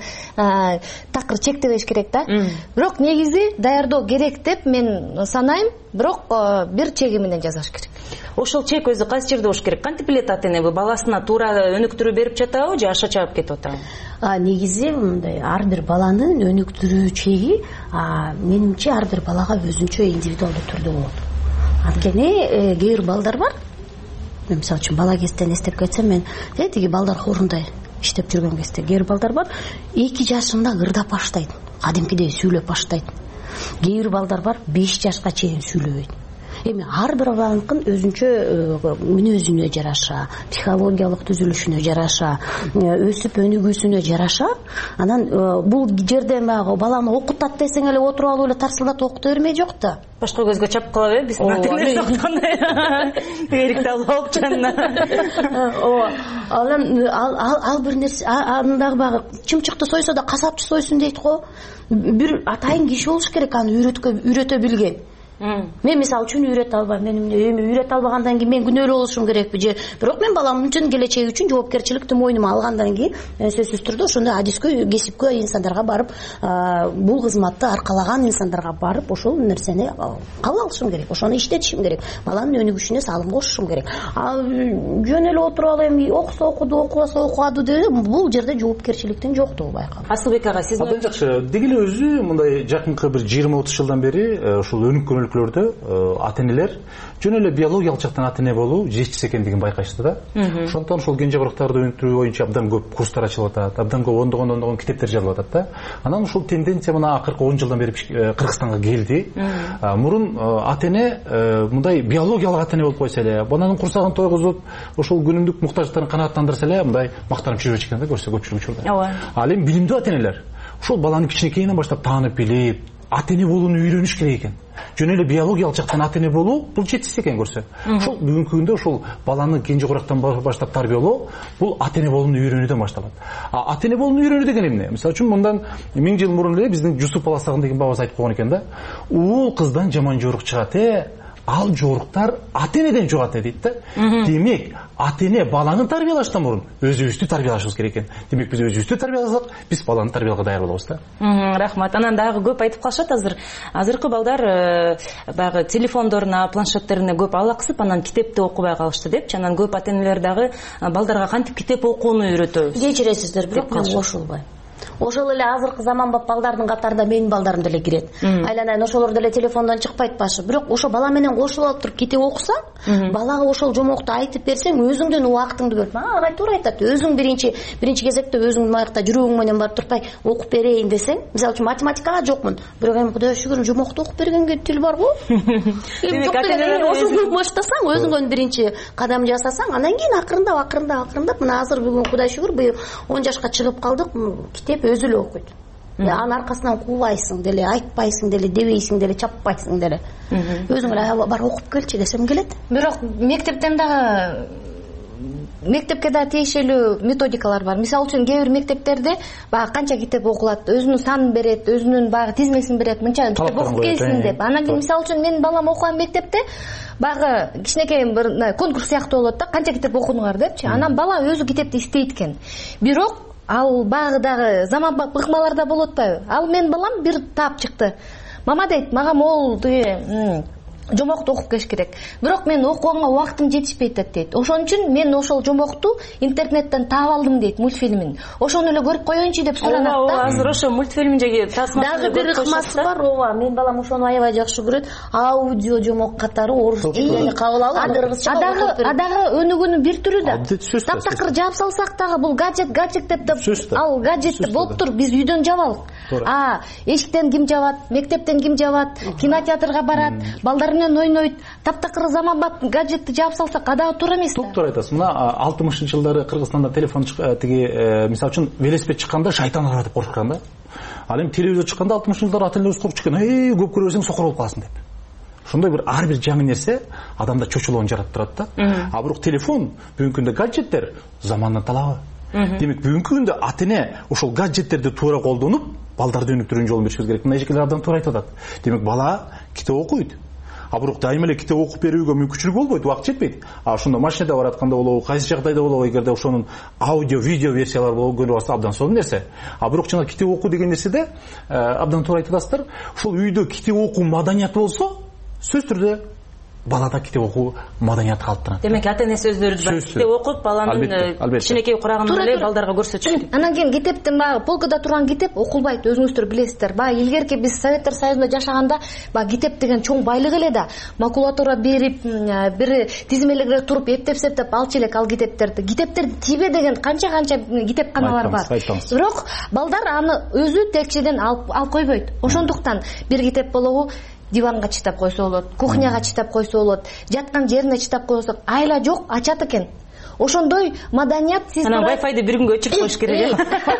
такыр чектебеш керек да. Бирок негизи даярдоо керек деп мен санайм. Бирок бир чеги менен жасаш керек. Ошол чек өзү кайсы жерде болуш керек? Кантип билет ата-эне баласына туура өнүктүрүү берип жатабы же аша чабып кетип атабы? Негизи мындай ар бир баланын өнүктүрүү чеги менимче ар бир балага өзүнчө индивидуалдуу түрдө болот. Анткени кээ бир балдар бар. Мен мисалы үчүн бала кезден эстеп кетсем, мен тиги балдар хорундай иштеп жүргөн кезде кээ бир балдар бар, 2 жашында ырдап баштайт, кадимкидей сүйлөп баштайт. Кээ бир балдар бар, 5 жашка чейин сүйлөбөйт. Эми ар бир баланын өзүнчө мүнөзүнө жараша, психологиялык түзүлүшүнө жараша, өсүп өнүгүүсүнө жараша, анан бул жерде баланы окутат десең эле отуруп алып эле тарсылдатып окута бермей жок да. Башка көзгө чапып калабы биздин ата-энелер окуткандай. Эрикти алып алып жанына. Ал бир нерсе, андагы баягы чымчыкты сойсо да касапчы сойсун дейт го. Бир атайын киши болуш керек аны үйрөтө билген. Мен мисалы үчүн үйрөтө албайм. Мен эми үйрөтө албагандан кийин мен күнөөлүү болушум керекпи же? Бирок мен балам үчүн келечеги үчүн жоопкерчиликти мойнума алгандан кийин сөзсүз түрдө ошондой адискө, кесипкө инсандарга барып, бул кызматты аркалаган инсандарга барып, ошол нерсени кабыл алышым керек. Ошону иштетишим керек. Баланын өнүгүшүнө салым кошушум керек. Жөн эле отуруп алып эми окуса окуду, окубаса окуаду деп бул жерде жоопкерчиликтин жоктугу байкалат. Асылбек ага, сиз абдан жакшы. Деги эле өзү мындай жакынкы бир 20-30 жылдан бери ушул өнүккөн ата-энелер жөн эле биологиялык жактан ата-эне болуу жетишсиз экендигин байкашты да. Ошондон ушул кенже курактарды өнүктүрүү боюнча абдан көп курстар ачылып атат, абдан көп ондогон китептер жазылып атат да. Анан ушул тенденция мына акыркы 10 жылдан бери Кыргызстанга келди. Мурун ата-эне мындай биологиялык ата-эне болуп койсо эле, баланын курсагын тойгузуп, ушул күнүмдүк муктаждыктарын канааттандырса эле мындай мактанып жүрүп экен да, көрсө көпчүлүк учурда. Ал эми билимдүү ата-энелер ушул баланы кичинекейинен баштап таанып билип, ата-эне болууну үйрөнүш керек экен. Жөн эле биологиялык жактан ата-эне болуу бул жетишсиз экен көрсө. Ушул бүгүнкү күндө ушул баланы кенже курактан баштап тарбиялоо бул ата-эне болууну үйрөнүүдөн башталат. Ата-эне болууну үйрөнүү деген эмне? Мисалы үчүн мындан 1000 жыл мурун эле биздин Жусуп Баласагын деген бабабыз айтып койгон экен да. Уул кыздан жаман жорук чыгат, ал жоруктар ата-энеден жугат дейт да. Демек, ата-эне баланы тарбиялаштан мурун өзүбүздү тарбиялашыбыз керек экен. Демек, биз өзүбүздү тарбияласак, биз баланы тарбиялоого даяр болобуз да. Рахмат. Анан дагы көп айтып калышат азыркы балдар баягы телефондоруна, планшеттерине көп алаксып, анан китепти окубай калышты депчи. Анан көп ата-энелер дагы балдарга кантип китеп окууну үйрөтөбүз. Кечиресиздер, бирок мен кошулбайм. Ошол эле азыркы заманбап балдардын катарында менин балдарым деле кирет. Айланайын, ошолор деле телефондон чыкпайт башы. Бирок ошо бала менен кошулуп алып туруп китеп окусаң, балага ошол жомокту айтып берсең, өзүңдүн убактыңды бөлүп, агай туура айтат. Өзүң биринчи кезекте өзүңдүн аякта жүрөгүң менен барып турпай окуп берейин десең, мисалы үчүн математикага жокмун. Бирок эми Кудайга шүгүр жомокту окуп бергенге тил барбы? Эми жок деген ошондой баштасаң, өзүңдөн биринчи кадам жасасаң, анан кийин акырындап, мына азыр бүгүн Кудай шүгүр быйыл 10 жашка чыгып калдык, китеп өзү эле окуйт. Анын аркасынан куулайсың деле, айтпайсың деле, дебейсиң деле, чаппайсың деле. Өзүң эле бар окуп келчи десем келет. Бирок мектепке да тиешелүү методикалар бар. Мисалы үчүн кээ бир мектептерде баягы канча китеп окулат, өзүнүн санын берет, өзүнүн баягы тизмесин берет, мынча китеп окуп келсин деп. Анан кийин мисалы үчүн менин балам окуган мектепте баягы кичинекей бир конкурс сыяктуу болот да, канча китеп окудуңар депчи. Анан бала өзү китепти издейт экен. Бирок ал баягы дагы заманбап ыкмаларда болуп атпайбы? Ал менин балам бир таап чыкты. Мама дейт, мага могул тиги жомокту окуп келиш керек. Бирок мен окуганга убактым жетишпей атат дейт. Ошон үчүн мен ошол жомокту интернеттен таап алдым дейт, мультфильмин. Ошону эле көрүп коеюнчу деп суранат да. Азыр ошо мультфильмин жеги тасмасын дагы бир ыкмасы бар. Ооба, менин балам ошону аябай жакшы көрөт. Аудио жомок катары орус тилинде кабыл алып, кыргызча дагы өнүгүүнүн бир түрү да. Таптакыр жаап салсак дагы бул гаджет деп ал гаджет болуптур, биз үйдөн жабалык. Эшиктен ким жабат, мектептен ким жабат, кинотеатрга барат, балдар менен ойнойт. Таптакыр заманбап гаджетти жаап салсак адагы туура эмес да. Туура айтасыз. Мына 60-жылдары Кыргызстанда телефон тиги мисалы үчүн велосипед чыкканда шайтан ара деп коркушкан да. Ал эми телевизор чыкканда 60-жылдары ата-энелерибиз коркуп чыккан. Көп көрө берсең сокур болуп каласың деп. Ошондой бир ар бир жаңы нерсе адамда чочулоон жараттырат да. А бирок телефон, бүгүнкү күндө гаджеттер замандын талабы. Демек бүгүнкү күндө ата-эне ошол гаджеттерди туура колдонуп, балдарды өнүктүрүүнүн жолун беришибиз керек. Мына эжекелер абдан туура айтып атат. Демек бала китеп окуйт. А бирок дайыма эле китеп окуп берүүгө мүмкүнчүлүк болбойт, убакыт жетпейт. А ошондо машинада баратканда болобу, кайсы жагдайда болобу, эгерде ошонун аудио, видео версиялары болобу, көрүп алса абдан сонун нерсе. А бирок жана китеп окуу деген нерседе абдан туура айтып атасыздар. Ушул үйдө китеп окуу маданияты болсо, сөзсүз түрдө балада китеп окуу маданияты калыптырат. Демек ата-энеси өздөрү китеп окуп, баланын кичинекей курагын эле балдарга көрсөтүш. Анан кийин китептин баягы полкада турган китеп окулбайт, өзүңүздөр билесиздер. Баягы илгерки биз Советтер Союзунда жашаганда баягы китеп деген чоң байлык эле да. Макулатура берип, бир тизмелегире туруп эптеп алчу элек ал китептерди. Китептерди тийбе деген канча китепканалар бар. Бирок балдар аны өзү текчеден алып койбойт. Ошондуктан бир китеп болобу диванга читап койсо болот, кухняга читап койсо болот, жаткан жерине читап койсо, айла жок, ачат экен. Ошондой маданият сиз анан Wi-Fi бир күнгө өчүрүп коюш керек.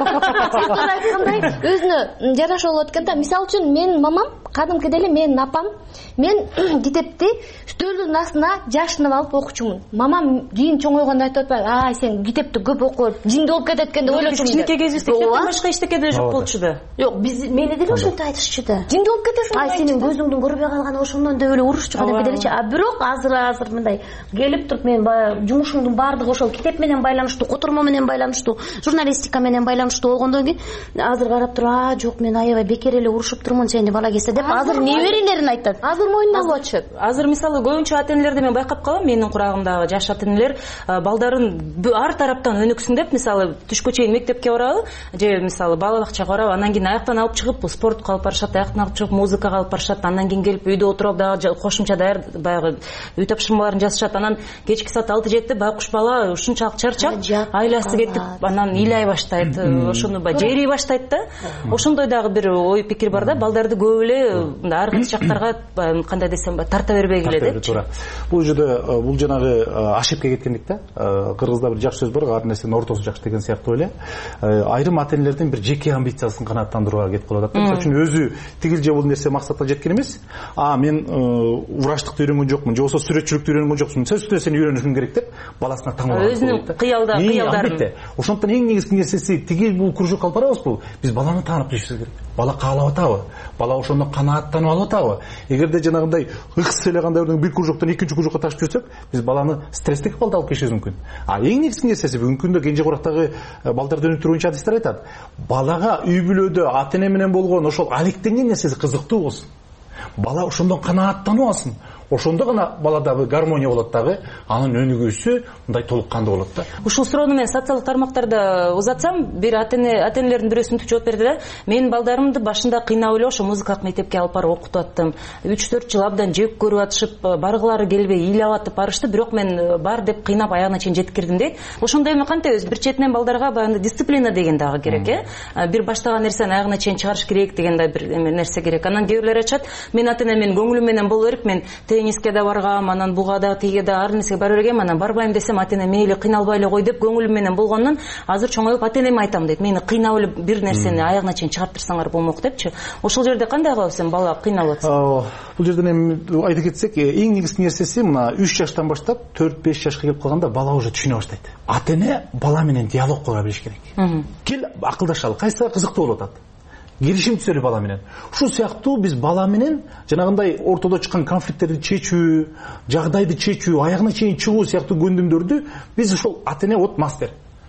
Сиз айткандай өзүнө жараша болот экен да. Мисалы үчүн менин мамам, кадимкиде эле менин апам, мен китепти стөлдүн астына жашынып алып окучумун. Мамам кийин чоңойгондо айтып атпайбы, сен китепти көп окуп, жиңди болуп кетет экен деп ойлочумун. Кичинекей кезибизде китептен башка эчтеке да жок болчу да. Жок, мени деле ошентип айтышчу да. Жиңди болуп кетесиң. Сенин көзүңдүн көрбөй калганы ошондон деп эле урушчу кадимки делечи. А бирок азыр мындай келип туруп мен баягы жумушумдун баардыгы ошол китеп менен байланыштуу, котормо менен байланыштуу, журналистика менен байланыштуу болгондон кийин азыр карап туруп, жок мен аябай бекер эле урушуп турмун сени бала кезде деп азыр неберелерин айтат. Азыр мойнуна алып атышат. Азыр мисалы көбүнчө ата-энелерди мен байкап калам, менин курагымдагы жаш ата-энелер балдарын ар тараптан өнүксүн деп, мисалы түшкө чейин мектепке барабы, же мисалы бала бакчага барабы, анан кийин аяктан алып чыгып спортко алып барышат, аяктан алып чыгып музыкага алып барышат, андан кийин келип үйдө отуруп дагы кошумча даяр баягы үй тапшырмаларын жазышат. Анан кечки саат 6-7 байкуш бала ушунчалык чарчап, айласы кетип, анан ыйлай баштайт, ошону жери баштайт да. Ошондой дагы бир ой пикир бар да, балдарды көп эле ар кайсы жактарга кандай десем тарта бербегиле деп. Туура. Бул жерде бул жанагы ашепке кеткендик да. Кыргызда бир жакшы сөз бар, ар нерсенин ортосу жакшы деген сыяктуу эле. Айрым ата-энелердин бир жеке амбициясын канааттандырууга кетип калып атат. Мисалы үчүн өзү тигил же бул нерсе максатка жеткен эмес. Мен врачтыкты үйрөнгөн жокмун, же болбосо сүрөтчүлүктү үйрөнгөн жокмун. Сөзсүз сен үйрөнүшүң керек деп баласына таң калат. Өзүнүн кыялдарын. Ошондуктан эң негизги нерсеси тигил бул кружок алып барабызбы? Биз баланы таанып билишибиз керек. Бала каалап атабы? Бала ошондо канааттанып алып атабы? Эгерде жанагындай ыкс эле кандай бир кружоктон экинчи кружокко ташып жүрсөк, биз баланы стресстик балда алып келишибиз мүмкүн. Эң негизги нерсеси бүгүнкү күндө кенже курактагы балдарды өнүктүрүү боюнча адистер айтат. Балага үй бүлөдө ата-эне менен болгон ошол алектенген нерсеси кызыктуу болсун. Бала ошондон канааттанып алсын. Ошондо гана балада гармония болот дагы, анын өнүгүүсү мындай толук кандуу болот да. Ушул суроону мен социалдык тармактарда узатсам, бир ата-энелердин бирөөсү мынтип жооп берди да. Менин балдарымды башында кыйнап эле ошо музыкалык мектепке алып барып окутуп аттым. 3-4 жыл абдан жек көрүп атышып, баргылары келбей ыйлап атып барышты, бирок мен бар деп кыйнап аягына чейин жеткирдим дейт. Ошондой эми кантебиз? Бир четинен балдарга баягы дисциплина деген дагы керек, бир баштаган нерсени аягына чейин чыгарыш керек деген да бир нерсе керек. Анан кээ бирлер айтышат, мен ата-эне менин көңүлүм менен боло берип, мен тенниске да баргам, анан буга да, тиге да, ар нерсеге бара бергем, анан барбайм десем ата-эне мейли кыйналбай эле кой деп көңүлүм менен болгондон азыр чоңоюп ата-энеме айтам дейт. Мени кыйнап эле бир нерсени аягына чейин чыгарттырсаңар болмок депчи. Ошол жерде кандай кылабыз сен бала кыйналып атса? Бул жерден эми айта кетсек, эң негизги нерсеси мына 3 жаштан баштап 4-5 жашка келип калганда бала уже түшүнө баштайт. Ата-эне бала менен диалог кыла билиш керек. Кел акылдашалы, кайсы кызыктуу болуп атат. Келишим түзөлү бала менен. Ушул сыяктуу биз бала менен жанагындай ортодо чыккан конфликттерди чечүү, жагдайды чечүү, аягына чейин чыгуу сыяктуу көндүмдөрдү биз ушул ата-эне мастер.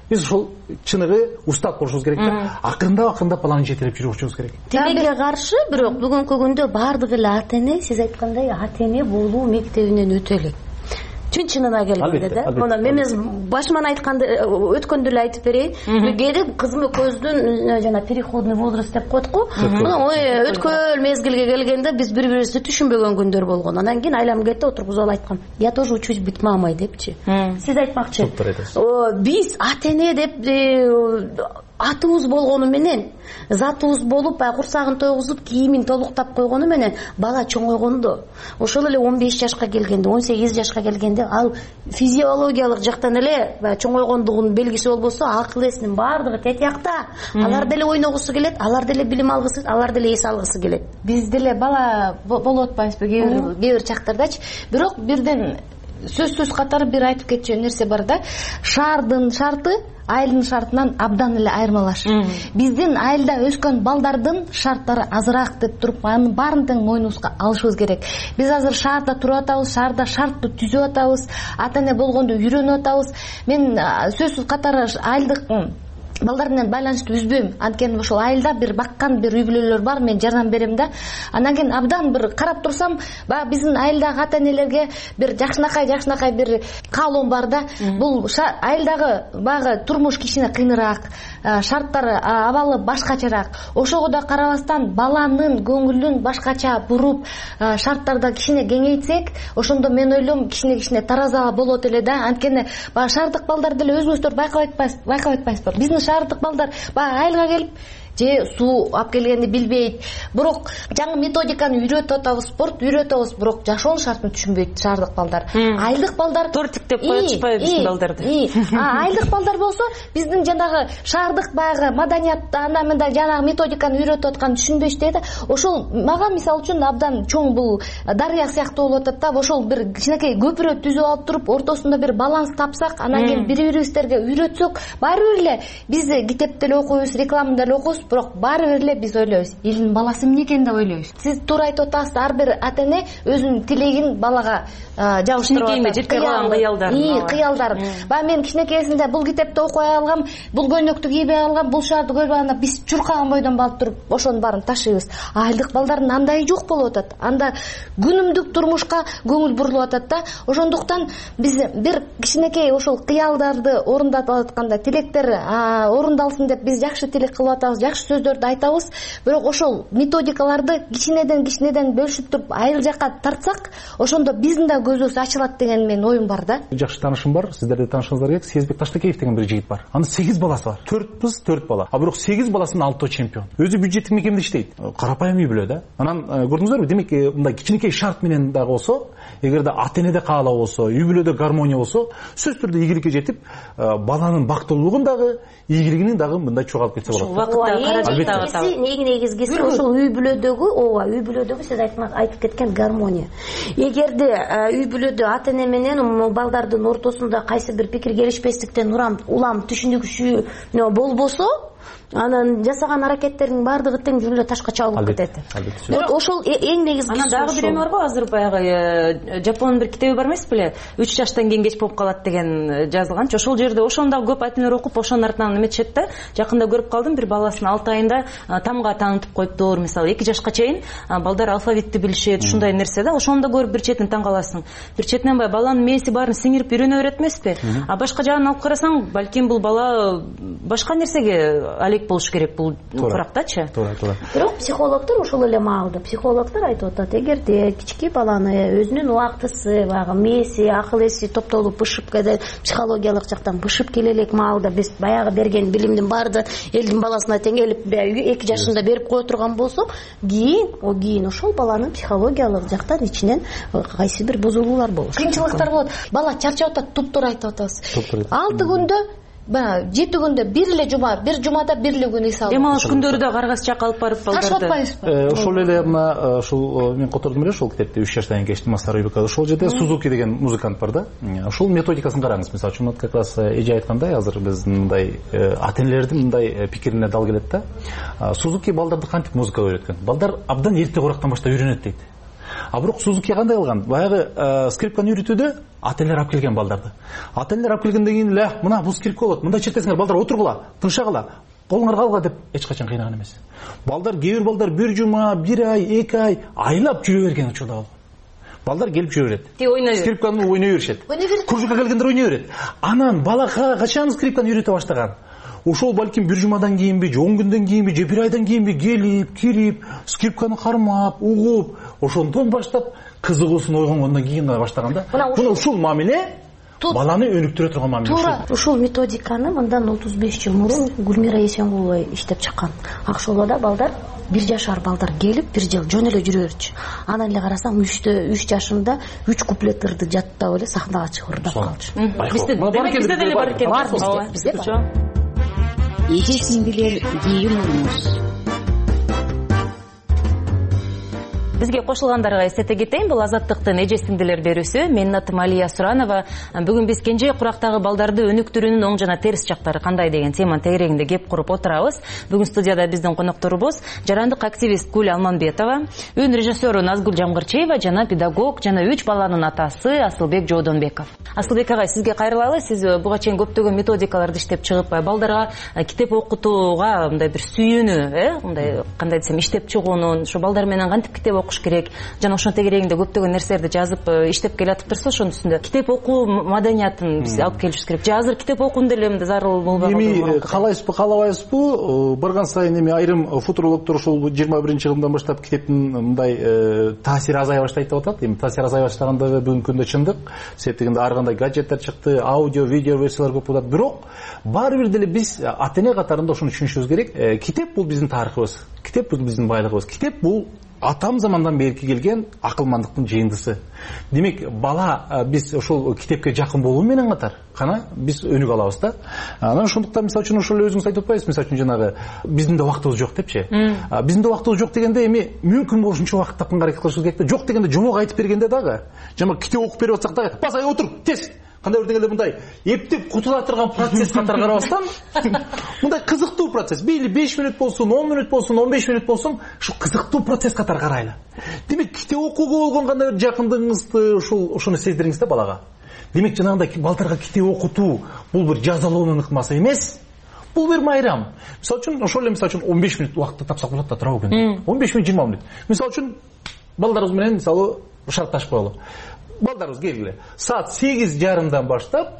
биз ушул чыныгы устат болушубуз керек да, акырындап баланы жетелеп жүрүшүбүз керек. Темеге каршы, бирок бүгүнкү күндө баардык эле ата эне, сиз айткандай ата эне болуу мектебинен өтө элек. Чын-чынына келгенде да. Мына мен башыман айтканды өткөндө эле айтып берейин. Кээде кызымы көздүн жана переходный возраст деп коет го. Өткөл мезгилге келгенде биз бири-бирибизди түшүнбөгөн күндөр болгон. Анан кийин айлам кетти, отургузуп алып айткам. Я тоже учусь быть мамой депчи. Сиз айтмакчы. Биз ата эне деп атыбыз болгону менен, затыбыз болуп, курсагын тойгузуп, кийимин толуктап койгону менен бала чоңойгондо, ошол эле 15 жашка келгенде, 18 жашка келгенде ал физиологиялык жактан эле чоңойгондугунун белгиси болбосо, акыл эсинин баардыгы тетиякта. Алар деле ойногусу келет, алар деле билим алгысы, алар деле эс алгысы келет. Биз деле бала болуп атпайбызбы кээ бир чактардачы. Бирок бирден сөзсүз катары бир айтып кетчү нерсе бар да. Шаардын шарты айылдын шартынан абдан эле айырмалашат. Биздин айылда өскөн балдардын шарттары азыраак деп туруп, анын баарын тең мойнубузга алышыбыз керек. Биз азыр шаарда туруп атабыз, шаарда шартты түзүп атабыз, ата эне болгондо үйрөнүп атабыз. Мен сөзсүз катары айылдык балдар менен байланышты үзбөйм. Анткени ошол айылда бир баккан бир үй бүлөлөр бар, мен жардам берем да. Анан кийин абдан бир карап турсам, баягы биздин айылдагы ата энелерге бир жакшынакай бир каалоом бар да. Бул айылдагы баягы турмуш кичине кыйыныраак, шарттары абалы башкачараак. Ошого да карабастан баланын көңүлүн башкача буруп, шарттарды кичине кеңейтсек, ошондо мен ойлойм кичине тараза болот эле да. Анткени баягы шаардык балдар деле өзүңүздөр байкап атпайсызбы? Биздин шаардык балдар баягы айылга келип же суу алып келгенди билбейт. Бирок жаңы методиканы үйрөтүп атабыз, спорт үйрөтүп атабыз, бирок жашоонун шартын түшүнбөйт шаардык балдар. Айылдык балдар тортик деп коюшпайбы биздин балдарды. Айылдык балдар болсо биздин жанагы шаардык баягы маданият анда мында жанагы методиканы үйрөтүп атканын түшүнбөйт да. Ошол мага мисалы үчүн абдан чоң бул дарыя сыяктуу болуп атат да. Ошол бир кичинекей көпүрө түзүп алып туруп, ортосунда бир баланс тапсак, анан кийин бири-бирибизге үйрөтсөк, баары бир эле биз китепте эле окуйбуз, рекламада эле окуйбуз, бирок баары бир эле биз ойлойбуз, элдин баласы эмне экен деп ойлойбуз. Сиз туура айтып атасыз, ар бир ата эне өзүнүн тилегин балага жабыштырып атат. Жетпей калган кыялдарын. Баягы мен кичинекейсинде бул китепти окуй алгам, бул көйнөктү кийбей алгам, бул шаарды көрбөй алгам, биз чуркаган бойдон барып туруп ошонун баарын ташыйбыз. Айылдык балдардын андай жок болуп атат. Анда күнүмдүк турмушка көңүл бурулуп атат да. Ошондуктан биз бир кичинекей ошол кыялдарды орундатып атканда, тилектер орундалсын деп биз жакшы тилек кылып атабыз, жакшы сөздөрдү айтабыз. Бирок ошол методикаларды кичинеден бөлүшүп туруп айыл жакка тартсак, ошондо биздин да көзүбүз ачылат деген менин оюм бар да. Жакшы таанышым бар, сиздерде таанышыңыздар керек. Сезбек Таштакеев деген бир жигит бар. Анын 8 баласы бар. 4 бала. Бирок 8 баласынын 6 чемпион. Өзү бюджеттик мекемеде иштейт. Карапайым үй бүлө да. Анан көрдүңүздөрбү, демек мындай кичинекей шарт менен дагы болсо, эгерде ата энеде каалоо болсо, үй бүлөдө гармония болсо, сөзсүз түрдө ийгиликке жетип, баланын бактылуулугун дагы, ийгилигинин дагы мындай чогалтып кетсе болот. Негизгиси ошол үй бүлөдөгү сиз айтып кеткен гармония. Эгерде үй бүлөдө ата эне менен балдардын ортосунда кайсы бир пикир келишпестиктен улам түшүнүксүү болбосо, анан жасаган аракеттердин баардыгы тең жүгүлө ташка чабылып кетет. Ошол эң негизгиси. Анан дагы бир эме бар го, азыр баягы Жапондун бир китеби бар эмес беле, 3 жаштан кийин кеч болуп калат деген жазылганчы. Ошол жерде ошону дагы көп ата энелер окуп, ошонун артынан эметишет да. Жакында көрүп калдым, бир баласын 6 айында тамга таанытып коюптур. Мисалы 2 жашка чейин балдар алфавитти билишет, ушундай нерсе да. Ошону да көрүп бир четинен таң каласың. Бир четинен баягы баланын мээси баарын сиңирип үйрөнө берет эмеспи? А башка жагын алып карасаң, балким бул бала башка нерсеге алек болуш керек, бул курактачы. Бирок психологдор ошол эле маалда айтып атат, эгерде кички баланы өзүнүн убактысы, баягы мээси, акыл эси топтолуп бышып кетет, психологиялык жактан бышып келе элек маалда биз баягы берген билимдин баардыгы элдин баласына теңелип 2 жашында берип кое турган болсок, кийин ошол баланын психологиялык жактан ичинен кайсы бир бузулуулар болот, кыйынчылыктар болот. Бала чарчап атат, туптуура айтып атабыз. 6 күндө 7 күндө бир жумада бир эле күн эс алып. Дем алыш күндөрү да каргас жакка алып барып балдарды. Таштатпайсызбы? Ошол эле мына ушул мен котордум эле ошол китепте 3 жаштан кийин Масару Юрика. Ошол жерде Сузуки деген музыкант бар да. Ошол методикасын караңыз. Мисалы үчүн как раз эже айткандай, азыр биз мындай ата энелердин мындай пикирине дал келет да. Сузуки балдарды кантип музыкага үйрөткөн? Балдар абдан эрте курактан баштап үйрөнөт дейт. А бирок Сузуки кандай кылган? Баягы скрипканы үйрөтүүдө ата-энелер алып келген балдарды. Ата-энелер алып келгенден кийин эле мына бул скрипка болот, мындай чертесиңер балдар отургула, тыншагыла, колуңарга алгыла деп эч качан кыйнаган эмес. Балдар кээ бир балдар бир жума, бир ай, 2 ай айлап жүрө берген учурда болгон. Балдар келип жүрө берет. Скрипканы ойной беришет. Кружокко келгендер ойной берет. Анан балага качан скрипканы үйрөтө баштаган? Ошол балким бир жумадан кийинби, 10 күндөн кийинби, же бир айдан кийинби келип, кирип, скрипканы кармап, угуп, ошондон баштап кызыгуусун ойгонгондон кийин баштаганда, мына ушул мамиле баланы өнүктүрө турган мамиле. Туура, ушул методиканы мындан 35 жыл мурун Гүлмира Эсенгулова иштеп чыккан. Ошолода балдар 1 жашар балдар келип, 1 жыл жөн эле жүрө берчү. Анан эле карасаң 3 жашында 3 куплет ырды жаттап эле сахнага чыгып ырдап калчу. Бизде деле бар экен. Бизде бар. Эжесиңдилер кийим урмуз. Бизге кошулгандарга эстете кетейин, бул Азаттыктын эжесиңдилер берүүсү. Менин атым Алия Суранова. Бүгүн биз кенже курактагы балдарды өнүктүрүүнүн оң жана терс жактары кандай деген теманын тегерегинде кеп куруп отурабыз. Бүгүн студияда биздин конокторубуз жарандык активист Гүл Алманбетова, үн режиссеру Назгүл Жамгырчиева жана педагог жана 3 баланын атасы Асылбек Жоодонбеков. Асылбек агай, сизге кайрылалы. Сиз буга чейин көптөгөн методикаларды иштеп чыгып, балдарга китеп окутууга мындай бир сүйүүнү, мындай кандай десем, иштеп чыгуунун, ошо балдар менен кантип китеп окуш керек, жана ошонун тегерегинде көптөгөн нерселерди жазып иштеп келатыптырсыз. Ошонун үстүндө китеп окуу маданиятын биз алып келишибиз керек. Же азыр китеп окуун деле зарыл болбой калды? Эми каалайбызбы, каалабайбызбы, барган сайын эми айрым футурологдор ошол 21-жылдан баштап китептин мындай таасири азая баштайт деп атат. Эми таасири азая баштагандыгы бүгүнкү күндө чындык. Себеп дегенде ар кандай гаджеттер чыкты, аудио, видео версиялар көп болот. Бирок баары бир деле биз ата-эне катарында ошону түшүнүшүбүз керек. Китеп бул биздин тарыхыбыз. Китеп бул биздин байлыгыбыз. Китеп бул атам замандан берки келген акылмандыктын жыйындысы. Демек, бала биз ошол китепке жакын болуу менен катар кана биз өнүк алабыз да. Анан ошондуктан мисалы үчүн ошол өзүңүз айтып атпайсызбы, мисалы үчүн жанагы биздин да убактыбыз жок депчи. Биздин да убактыбыз жок дегенде эми мүмкүн болушунча убакыт тапканга аракет кылышыбыз керек да. Жок дегенде жомок айтып бергенде дагы, жана китеп окуп берип атсак дагы, басай отур, тез. Кандай бир дегенде мындай эптеп кутула турган процесс катары карабастан, мындай кызыктуу процесс. Бейли 5 мүнөт болсун, 10 мүнөт болсун, 15 мүнөт болсун, ушу кызыктуу процесс катары карайлы. Демек, китеп окууга болгон кандай бир жакындыгыңызды ошону сездириңиз да балага. Демек, жанагындай балдарга китеп окутуу бул бир жазалоонун ыкмасы эмес. Бул бир майрам. Мисалы үчүн, ошол эле мисалы үчүн 15 мүнөт убакытты тапсак болот да, турабы күн. 15 мүнөт, 20 мүнөт. Мисалы үчүн, балдарыбыз менен мисалы шартташып коелу. Балдарыбыз келгиле. Саат 8:30 баштап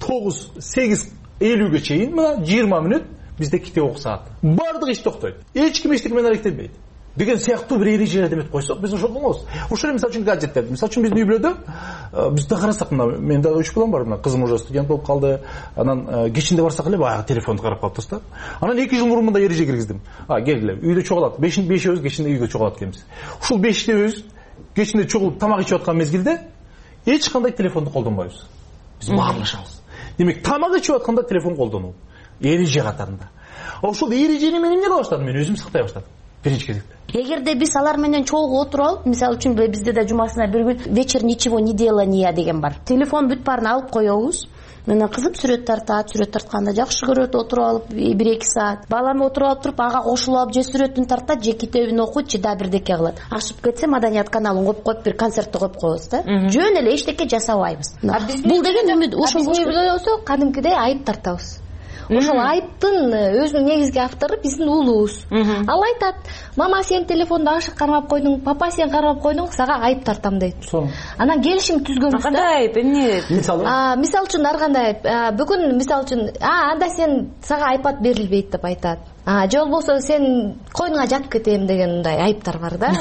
8:50 чейин мына 20 мүнөт бизде китеп окуу сааты. Бардык иш токтойт. Эч ким эчтеке менен аракеттенбейт. Деген сыяктуу бир эреже демет койсок, биз ошол болобуз. Ошол мисалы үчүн гаджеттер. Мисалы үчүн биздин үй-бүлөдө бизде карасак, мына мен дагы 3 балам бар, мына кызым уже студент болуп калды. Анан кечинде барсак эле баягы телефонду карап калыптырбыз да. Анан 2 жыл мурун мындай эреже киргиздим. Келгиле, үйдө чогулат. 5-бешөөбүз кечинде үйгө чогулат экенбиз. Ушул 5-төбүз кечинде чогулуп тамак ичип аткан мезгилде эч кандай телефонду колдонбойбуз. Биз баарлашабыз. Демек, тамак ичип атканда телефон колдонуу эреже катарында. Ошол эрежени мен эмне кыла баштадым? Мен өзүм сактай баштадым. Биринчи кезекте. Эгерде биз алар менен чогуу отуруп алып, мисалы үчүн бизде да жумасына бир күн вечер ничего не делания деген бар. Телефон бүт баарын алып коебуз. Менен кызым сүрөт тартат, сүрөт тартканда жакшы көрөт, отуруп алып 1-2 саат. Балам отуруп алып туруп, ага кошулуп алып же сүрөтүн тартат, же китебин окуйт, же да бирдеке кылат. Ашып кетсе, маданият каналын коюп бир концертти коюп коебуз да. Жөн эле эчтеке жасабайбыз. Бул деген үмүт ошондой болсо, кадимкидей айып тартабыз. Ошол айыптын өзүнүн негизги автору биздин уулубуз. Ал айтат: "Мама, сен телефонду ашык кармап койдуң, папа сен кармап койдуң, сага айып тартам" дейт. Анан келишим түзгөнбүз да. Кандай айып? Эмне? Мисалы үчүн ар кандай айып. Бүгүн мисалы үчүн, анда сен сага айпад берилбейт деп айтат. Же болбосо сен койнуңа жатып кетем деген мындай айыптар бар да.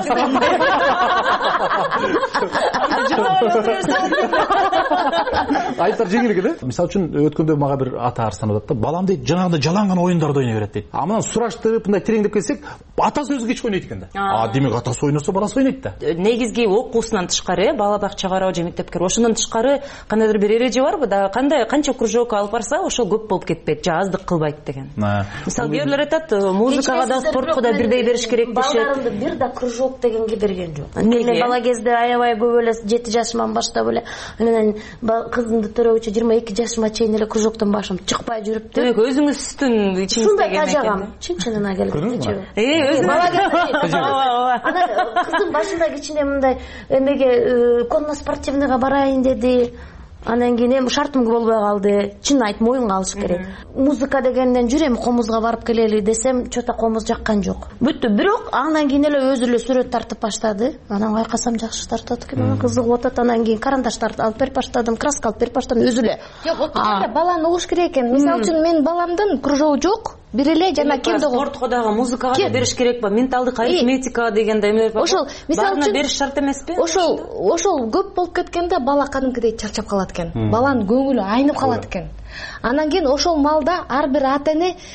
Айыптар жеңил экен, мисалы үчүн өткөндө мага бир ата арстан атат да, балам дейт, жанагындай жалаң гана оюндарды ойной берет дейт. Анан сураштырып мындай тереңдеп келсек, атасы өзү кеч ойнойт экен да. Демек атасы ойносо баласы ойнойт да. Негизги окуусунан тышкары, бала бакчага барабы же мектепке барабы, ошондон тышкары кандайдыр бир эреже барбы да, канча кружокко алып барса, ошол көп болуп кетпейт, же аздык кылбайт деген. Кээ бирлер айтат, музыкага да, спортко да бирдей бериш керек дешет. Балдарымды бир да кружок дегенге берген жок. Мен бала кезде аябай көп эле 7 жашыман баштап эле, анан кызымды төрөгүчү 22 жашыма чейин эле кружоктон башым чыкпай албай жүрүптүр. Демек өзүңүздүн ичиңизде келген экен. Чын-чынына келгенде. Өзүм бала кезде. Анан кыздын башында кичине мындай эмеге конно спортивныйга барайын деди. Анан кийин эми шартым болбой калды. Чын айтып моюнга алыш керек. Музыка дегенден жүрөм комузга барып келели десем, чота комуз жаккан жок. Бүттү. Бирок андан кийин эле өзү эле сүрөт тартып баштады. Анан байкасам жакшы тартат экен. Анан кызыгып атат. Анан кийин карандаштарды алып берип баштадым, краска алып берип баштадым өзү эле. Жок, отурганда баланы угуш керек экен. Мисалы үчүн менин баламдын кружогу жок. Бир эле жана кемдөгү спортко дагы музыкага да бериш керек ба? Менталдык арифметика дегенде эмелер бар. Ошол мисалы үчүн бериш шарт эмеспи? Ошол көп болуп кеткенде бала кадимкидей чарчап калат экен. Баланын көңүлү айнып калат экен. Анан кийин ошол маалда ар бир ата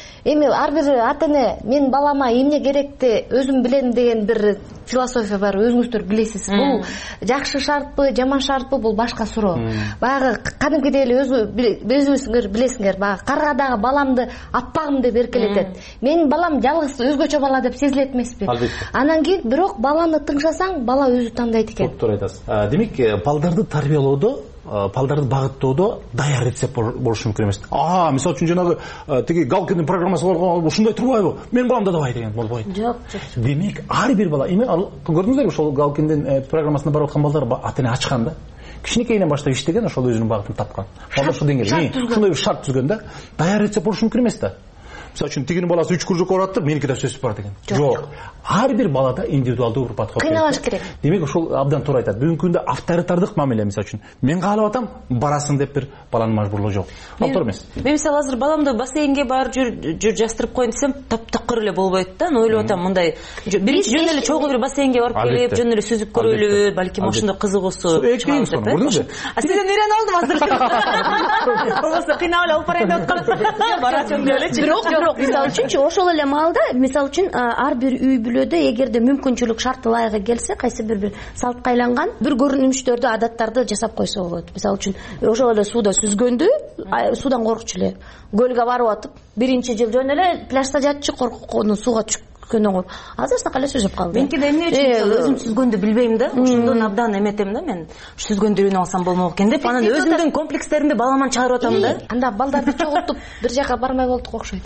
эне менин балама эмне керекти өзүм билем деген бир философия бар, өзүңүздөр билесиз. Бул жакшы шартпы, жаман шартпы, бул башка суроо. Баягы кадимкидей эле өзүңүздөр билесиңер, баягы каргадагы баламды аппагым деп эркелетет. Менин балам жалгыз өзгөчө бала деп сезилет эмеспи? Анан кийин бирок баланы тыңшасаң, бала өзү тандайт экен. Туура айтасыз. Демек, балдарды тарбиялоодо, балдарды багыттоодо даяр рецепт болушу мүмкүн эмес. Мисалы үчүн жанагы тиги Галкиндин программасы болгон ушундай турбайбы? Менин баламда давай деген болбойт. Жок. Демек, ар бир бала, көрдүңүздөрбү, ошол Галкиндин программасына барып аткан балдар ата эне ачкан да. Кичинекейинен баштап иштеген, ошол өзүнүн багытын тапкан. Ошол деңгээлде ушундай бир шарт түзгөн да. Даяр рецепт болушу мүмкүн эмес да. Мисалы үчүн тигинин баласы 3 кружокко барат, меники да сөзсүз бар деген. Жок. Ар бир балада индивидуалдуу бир подход кыйналыш керек. Демек ошол абдан туура айтат. Бүгүнкү күндө авторитардык мамиле, мисалы үчүн мен каалап атам, барасың деп бир баланы мажбурлоо жок. Ал туура эмес. Мен мисалы азыр баламды бассейнге бар жүр жастырып коюн десем, таптакыр эле болбойт да. Ойлоп атам, мындай биринчи жөн эле чогуу бир бассейнге барып келип, жөн эле сүзүп көрөлү, балким ошондой кызыгуусу. Көрдүңүзбү? Сизден үйрөнүп алдым азыр. Болбосо кыйнап эле алып барайын деп аткан. Барачым делечи. Бирок мисалы үчүн ошол эле маалда, мисалы үчүн ар бир үй бүлөдө эгерде мүмкүнчүлүк шарты ылайыгы келсе, кайсы бир салтка айланган бир көрүнүштөрдү, адаттарды жасап койсо болот. Мисалы үчүн ошол эле сууда сүзгөндү, суудан коркчу эле. Көлгө барып атып, биринчи жыл жөн эле пляжда жатчы, корккону сууга түшкөнү. Азыр сакале сүзүп калды. Меники да эмне үчүн өзүм сүзгөндү билбейм да. Ошондон абдан эметем да мен. Сүзгөндү үйрөнүп алсам болмок экен деп, анан өзүмдүн комплекстеримди баламан чыгарып атам да. Анда балдарды чогултуп бир жака бармай болдук окшойт.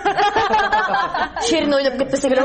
Шерин ойноп кетпесе керек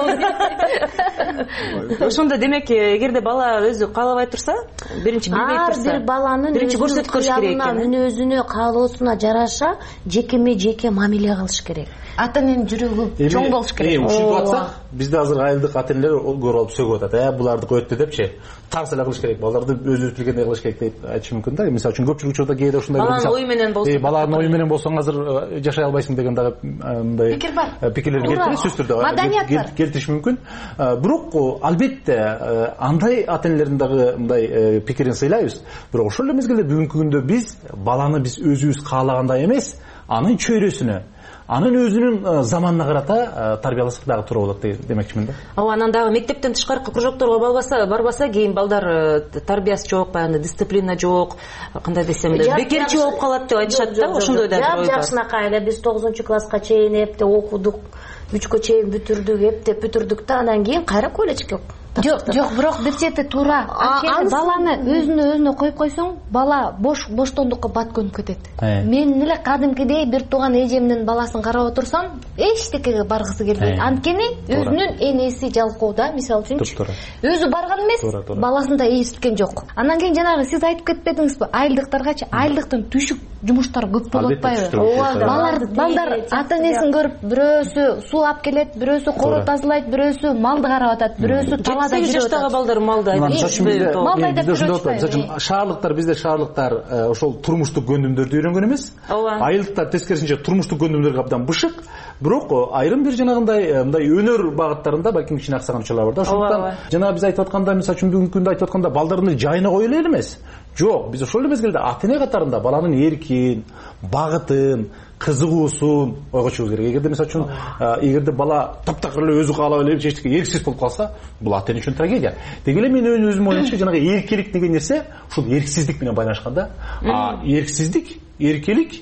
болду. Ошондо демек, эгерде бала өзү каалабай турса, биринчи билбей турса, ар бир баланын биринчи көрсөтүп көрүш керек экен. Мүнөзүнө, каалоосуна жараша жеке мамиле кылыш керек. Ата эненин жүрөгү чоң болуш керек. Ушинтип атсак, бизде азыр айылдык ата энелер көрүп алып сөгүп атат. Буларды коет депчи. Тарс эле кылыш керек. Балдарды өзүбүз билгендей кылыш керек деп айтышы мүмкүн да. Мисалы үчүн көпчүлүк учурда кээде ушундай баланын ою менен болсо, баланын ою менен болсоң азыр жашай албайсың деген дагы мындай пикирлер келтирет, сөзсүз түрдө келтириш мүмкүн. Бирок албетте андай ата энелердин дагы мындай пикирин сыйлайбыз. Бирок ошол эле мезгилде бүгүнкү күндө биз баланы биз өзүбүз каалагандай эмес, анын чөйрөсүнө, анын өзүнүн заманына карата тарбияласак дагы туура болот демекчимин да. Анан дагы мектептен тышкаркы кружокторго барбаса, кийин балдар тарбиясы жок, баягы дисциплина жок, кандай десем, бекерчи болуп калат деп айтышат да. Ошондой да ой бар. Жакшынакай эле биз 9-класска чейин эптеп окудук, 3кө чейин бүтүрдүк, эптеп бүтүрдүк да, анан кийин кайра колледжге. Жок, бирок бир чети туура. Анткени баланы өзүнө койуп койсоң, бала боштондукка бат көнүп кетет. Мен эле кадимкидей бир тууган эжемдин баласын карап отурсам, эчтекеге баргысы келбейт. Анткени өзүнүн энеси жалкоо да, мисалы үчүн. Өзү барган эмес, баласын да эситкен жок. Анан кийин жанагы сиз айтып кетпедиңизби, айылдыктаргачы айылдыктын түшүк жумуштар көп болуп атпайбы? Балдар ата энесин көрүп, бирөөсү суу алып келет, бирөөсү коро тазалайт, бирөөсү малды карап атат, бирөөсү 8 жаштагы балдар малды айдайт. Шаарлыктар, бизде шаарлыктар ошол турмуштук көндүмдөрдү үйрөнгөн эмес. Айылдыктар тескерисинче турмуштук көндүмдөргө абдан бышык. Бирок айрым бир жанагындай мындай өнөр багыттарында балким кичине аксаганчылар бар да. Ошондуктан жана биз айтып атканда, мисалы үчүн бүгүнкү күндө айтып атканда балдарды жайына кое эле эмес. Жок, биз ошол эле мезгилде ата эне катарында баланын эркин, багытын, кызыгуусун ойго чыгуу керек. Эгерде мисалы үчүн эгерде бала таптакыр эле өзү каалап эле эчтеке эрксиз болуп калса, бул ата эне үчүн трагедия. Деги эле мен өзүм оюмча жанагы эркелик деген нерсе ушул эрксиздик менен байланышкан да. Эрксиздик, эркелик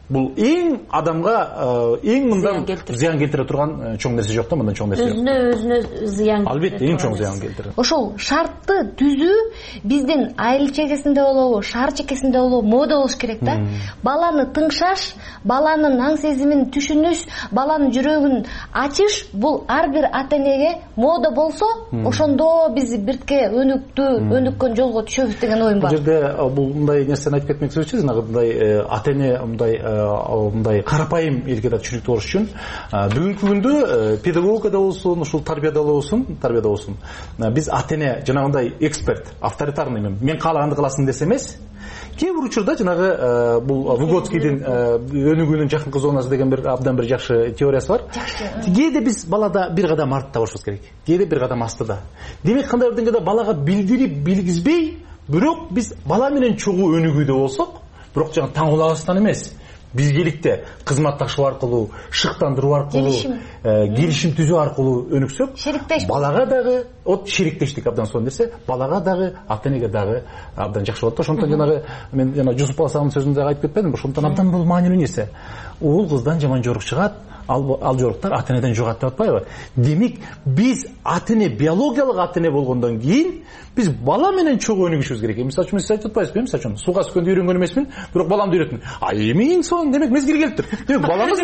бул эң адамга эң мындан зыян келтире турган чоң нерсе жок да, мындан чоң нерсе жок. Өзүнө зыян. Албетте эң чоң зыян келтирет. Ошол шартты түзүү биздин айыл чекесинде болобу, шаар чекесинде болобу мода болуш керек да. Баланы тыңшаш, баланын аң сезимин түшүнүш, баланын жүрөгүн ачыш бул ар бир ата энеге мода болсо, ошондо биз бирке өнүккөн жолго түшөбүз деген оюм бар. Бул жерде бул мындай нерсени айтып кетмек себеби, мындай ата эне мындай карапайым элге да түшүнүктүү болуш үчүн бүгүнкү күндө педагогикада болсун, ушул тарбияда болсун, биз ата эне жанагындай эксперт, авторитарный мен каалаганды кыласың десе эмес. Кээ бир учурда жанагы бул Выгодскийдин өнүгүүнүн жакынкы зонасы деген абдан бир жакшы теориясы бар. Кээде биз балада бир кадам артта болушубуз керек, кээде бир кадам астыда. Демек кандай бир деңгээлде балага билдирип билгизбей, бирок биз бала менен чогуу өнүгүүдө болсок, бирок жаңы таң калабыздан эмес, бизгеликте кызматташуу аркылуу, шыктандыруу аркылуу, келишим түзүү аркылуу өнүксөк, балага дагы шериктештик абдан сонун нерсе, балага дагы, ата энеге дагы абдан жакшы болот да. Ошондон жанагы мен Жусуп Баласагымдын сөзүндө айып кетпедимби? Ошондон абдан бул маанилүү нерсе. Уул кыздан жаман жорук чыгат, ал жоруктар ата энеден жугат деп атпайбы? Демек биз ата эне, биологиялык ата эне болгондон кийин биз бала менен чогуу өнүгүшүбүз керек. Мисалы үчүн сиз айтып атпайсызбы? Мисалы үчүн сууга сүзгөндү үйрөнгөн эмесмин, бирок баламды үйрөттүм. Эми эң сонун демек мезгил келиптир. Демек балаңыз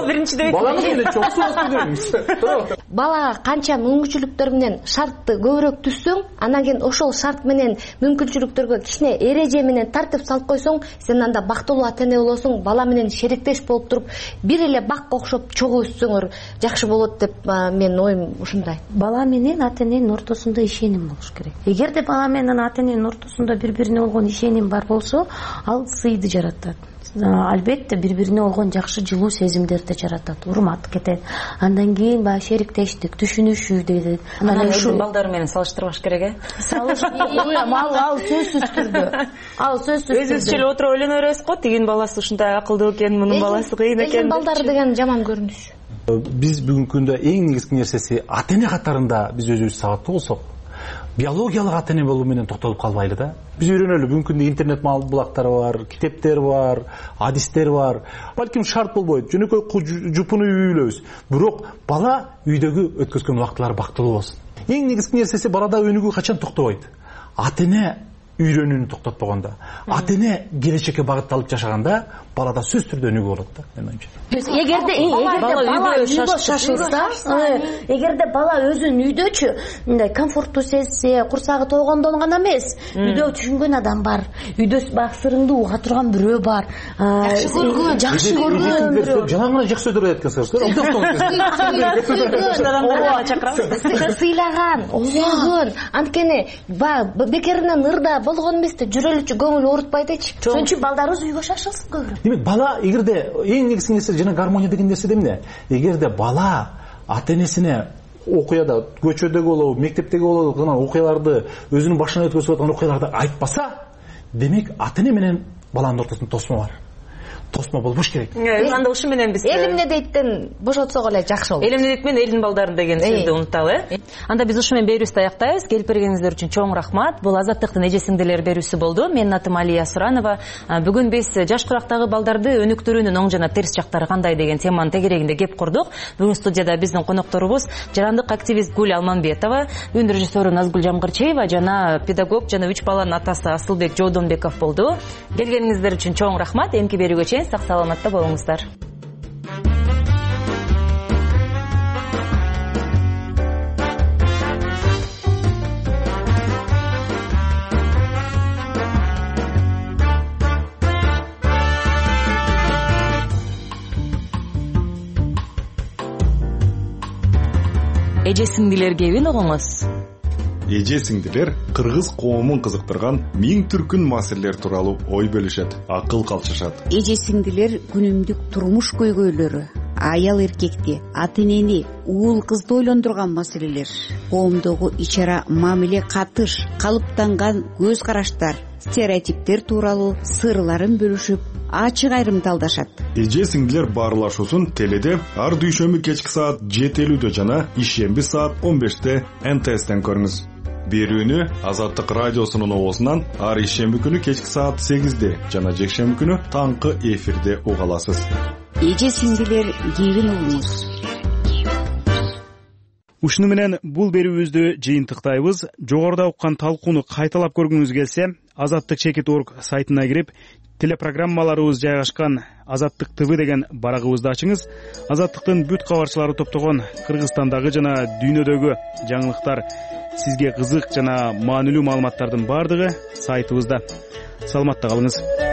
менен чогуу сууга сүзгөнү. Балага канча мүмкүнчүлүктөр менен шартты көбүрөөк түзсөң, анан кийин ошол шарт менен мүмкүнчүлүктөргө кичине эреже менен тартип салып койсоң, сен анда бактылуу ата эне болосуң. Бала менен шериктеш болуп туруп, бир эле бакка окшоп чогуу өссөңөр жакшы болот деп менин оюм ушундай. Бала менен ата эненин ортосунда ишеним болуш керек. Эгерде бала менен ата эненин ортосунда бири-бирине болгон ишеним бар болсо, ал сыйды жаратат. Албетте бири-бирине болгон жакшы жылуу сезимдерди жаратат, урмат кетет. Андан кийин баягы шериктештик, түшүнүшүү дейт. Анан ушул балдар менен салыштырбаш керек, Ал сөзсүз түрдө. Өзүбүзчө эле отуруп ойлоно беребиз го, тигинин баласы ушундай акылдуу экен, мунун баласы кыйын экен. Балдар деген жаман көрүнүш. Биз бүгүнкү күндө эң негизги нерсеси ата эне катарында биз өзүбүз сабаттуу болсок, биологиялык ата эне болуу менен токтолуп калбайлы да. Биз үйрөнөлү, бүгүнкү күндө интернет булактары бар, китептер бар, адистер бар. Балким шарт болбойт, жөнөкөй жупуну үйлөбүз. Бирок бала үйдөгү өткөзгөн убактылары бактылуу болсун. Эң негизги нерсеси балада өнүгүү качан токтобойт? Ата эне үйрөнүүнү токтотпогондо, ата эне келечекке багытталып жашаганда балада сөзсүз түрдө өнүгүү болот да, менин оюмча. Эгерде бала өзүн үйдөчү мындай комфорттуу сезсе, курсагы толгондон гана эмес, үйдө түшүнгөн адам бар, үйдө бак сырыңды уга турган бирөө бар, жакшы көргөн бирөө. Жанагына жакшы сөздөр айткансыз, сыйлаган, сүйгөн, анткени бекеринен ырда болгон эмес да, жүрөлүчү көңүл оорутпайдычы. Ошон үчүн балдарыбыз үйгө шашылсын көбүрөөк. Демек бала эгерде эң негизги нерсе жана гармония деген нерсе эмне? Эгерде бала ата энесине окуяда, көчөдөгү болобу, мектептеги болобу, кылган окуяларды, өзүнүн башынан өткөрүп аткан окуяларды айтпаса, демек ата эне менен баланын ортосунда тосмо бар. Тосмо болбош керек. Анда ушу менен биз эл эмне дейттен бошотсок эле жакшы болот. Эл эмне дейт менен элдин балдарын деген сөздү унуталы. Анда биз ушу менен берүүбүздү аяктайбыз. Келип бергениңиздер үчүн чоң рахмат. Бул Азаттыктын эже сиңдилер берүүсү болду. Менин атым Алия Суранова. Бүгүн биз жаш курактагы балдарды өнүктүрүүнүн оң жана терс жактары кандай деген теманын тегерегинде кеп курдук. Бүгүн студияда биздин конокторубуз жарандык активист Гүл Алманбетова, үн режиссеру Назгүл Жамгырчиева жана педагог жана 3 баланын атасы Асылбек Жодонбеков болду. Келгениңиздер үчүн чоң рахмат. Эмки берүүгө сак саламатта болуңуздар. Эже сиңдилер кебин угуңуз. Эже сиңдилер кыргыз коомун кызыктырган миң түркүн маселелер тууралуу ой бөлүшөт, акыл калчышат. Эже сиңдилер күнүмдүк турмуш көйгөйлөрү, аял эркекти, ата энени, уул кызды ойлондурган маселелер, коомдогу ичара мамиле катыш, калыптанган көз караштар, стереотиптер тууралуу сырларын бөлүшүп, ачык айрымдалдашат. Эже сиңдилер баарлашуусун теледе ар дүйшөмбү кечки саат 7:50 жана ишемби саат 15-те НТСтен көрүңүз. берүүнү Азаттык радиосунун оозунан ар ишемби күнү кечки саат 8-де жана жекшемби күнү таңкы эфирде уга аласыз. Эже сиңдилер кийин угуңуз. Ушуну менен бул берүүбүздү жыйынтыктайбыз. Жогоруда уккан талкууну кайталап көргүңүз келсе, Азаттык.org сайтына кирип, телепрограммаларыбыз жайгашкан Азаттык ТВ деген барагыбызды ачыңыз. Азаттыктын бүт кабарчылары топтогон Кыргызстандагы жана дүйнөдөгү жаңылыктар, сизге кызык жана маанилүү маалыматтардын бардыгы сайтыбызда. Саламатта калыңыз.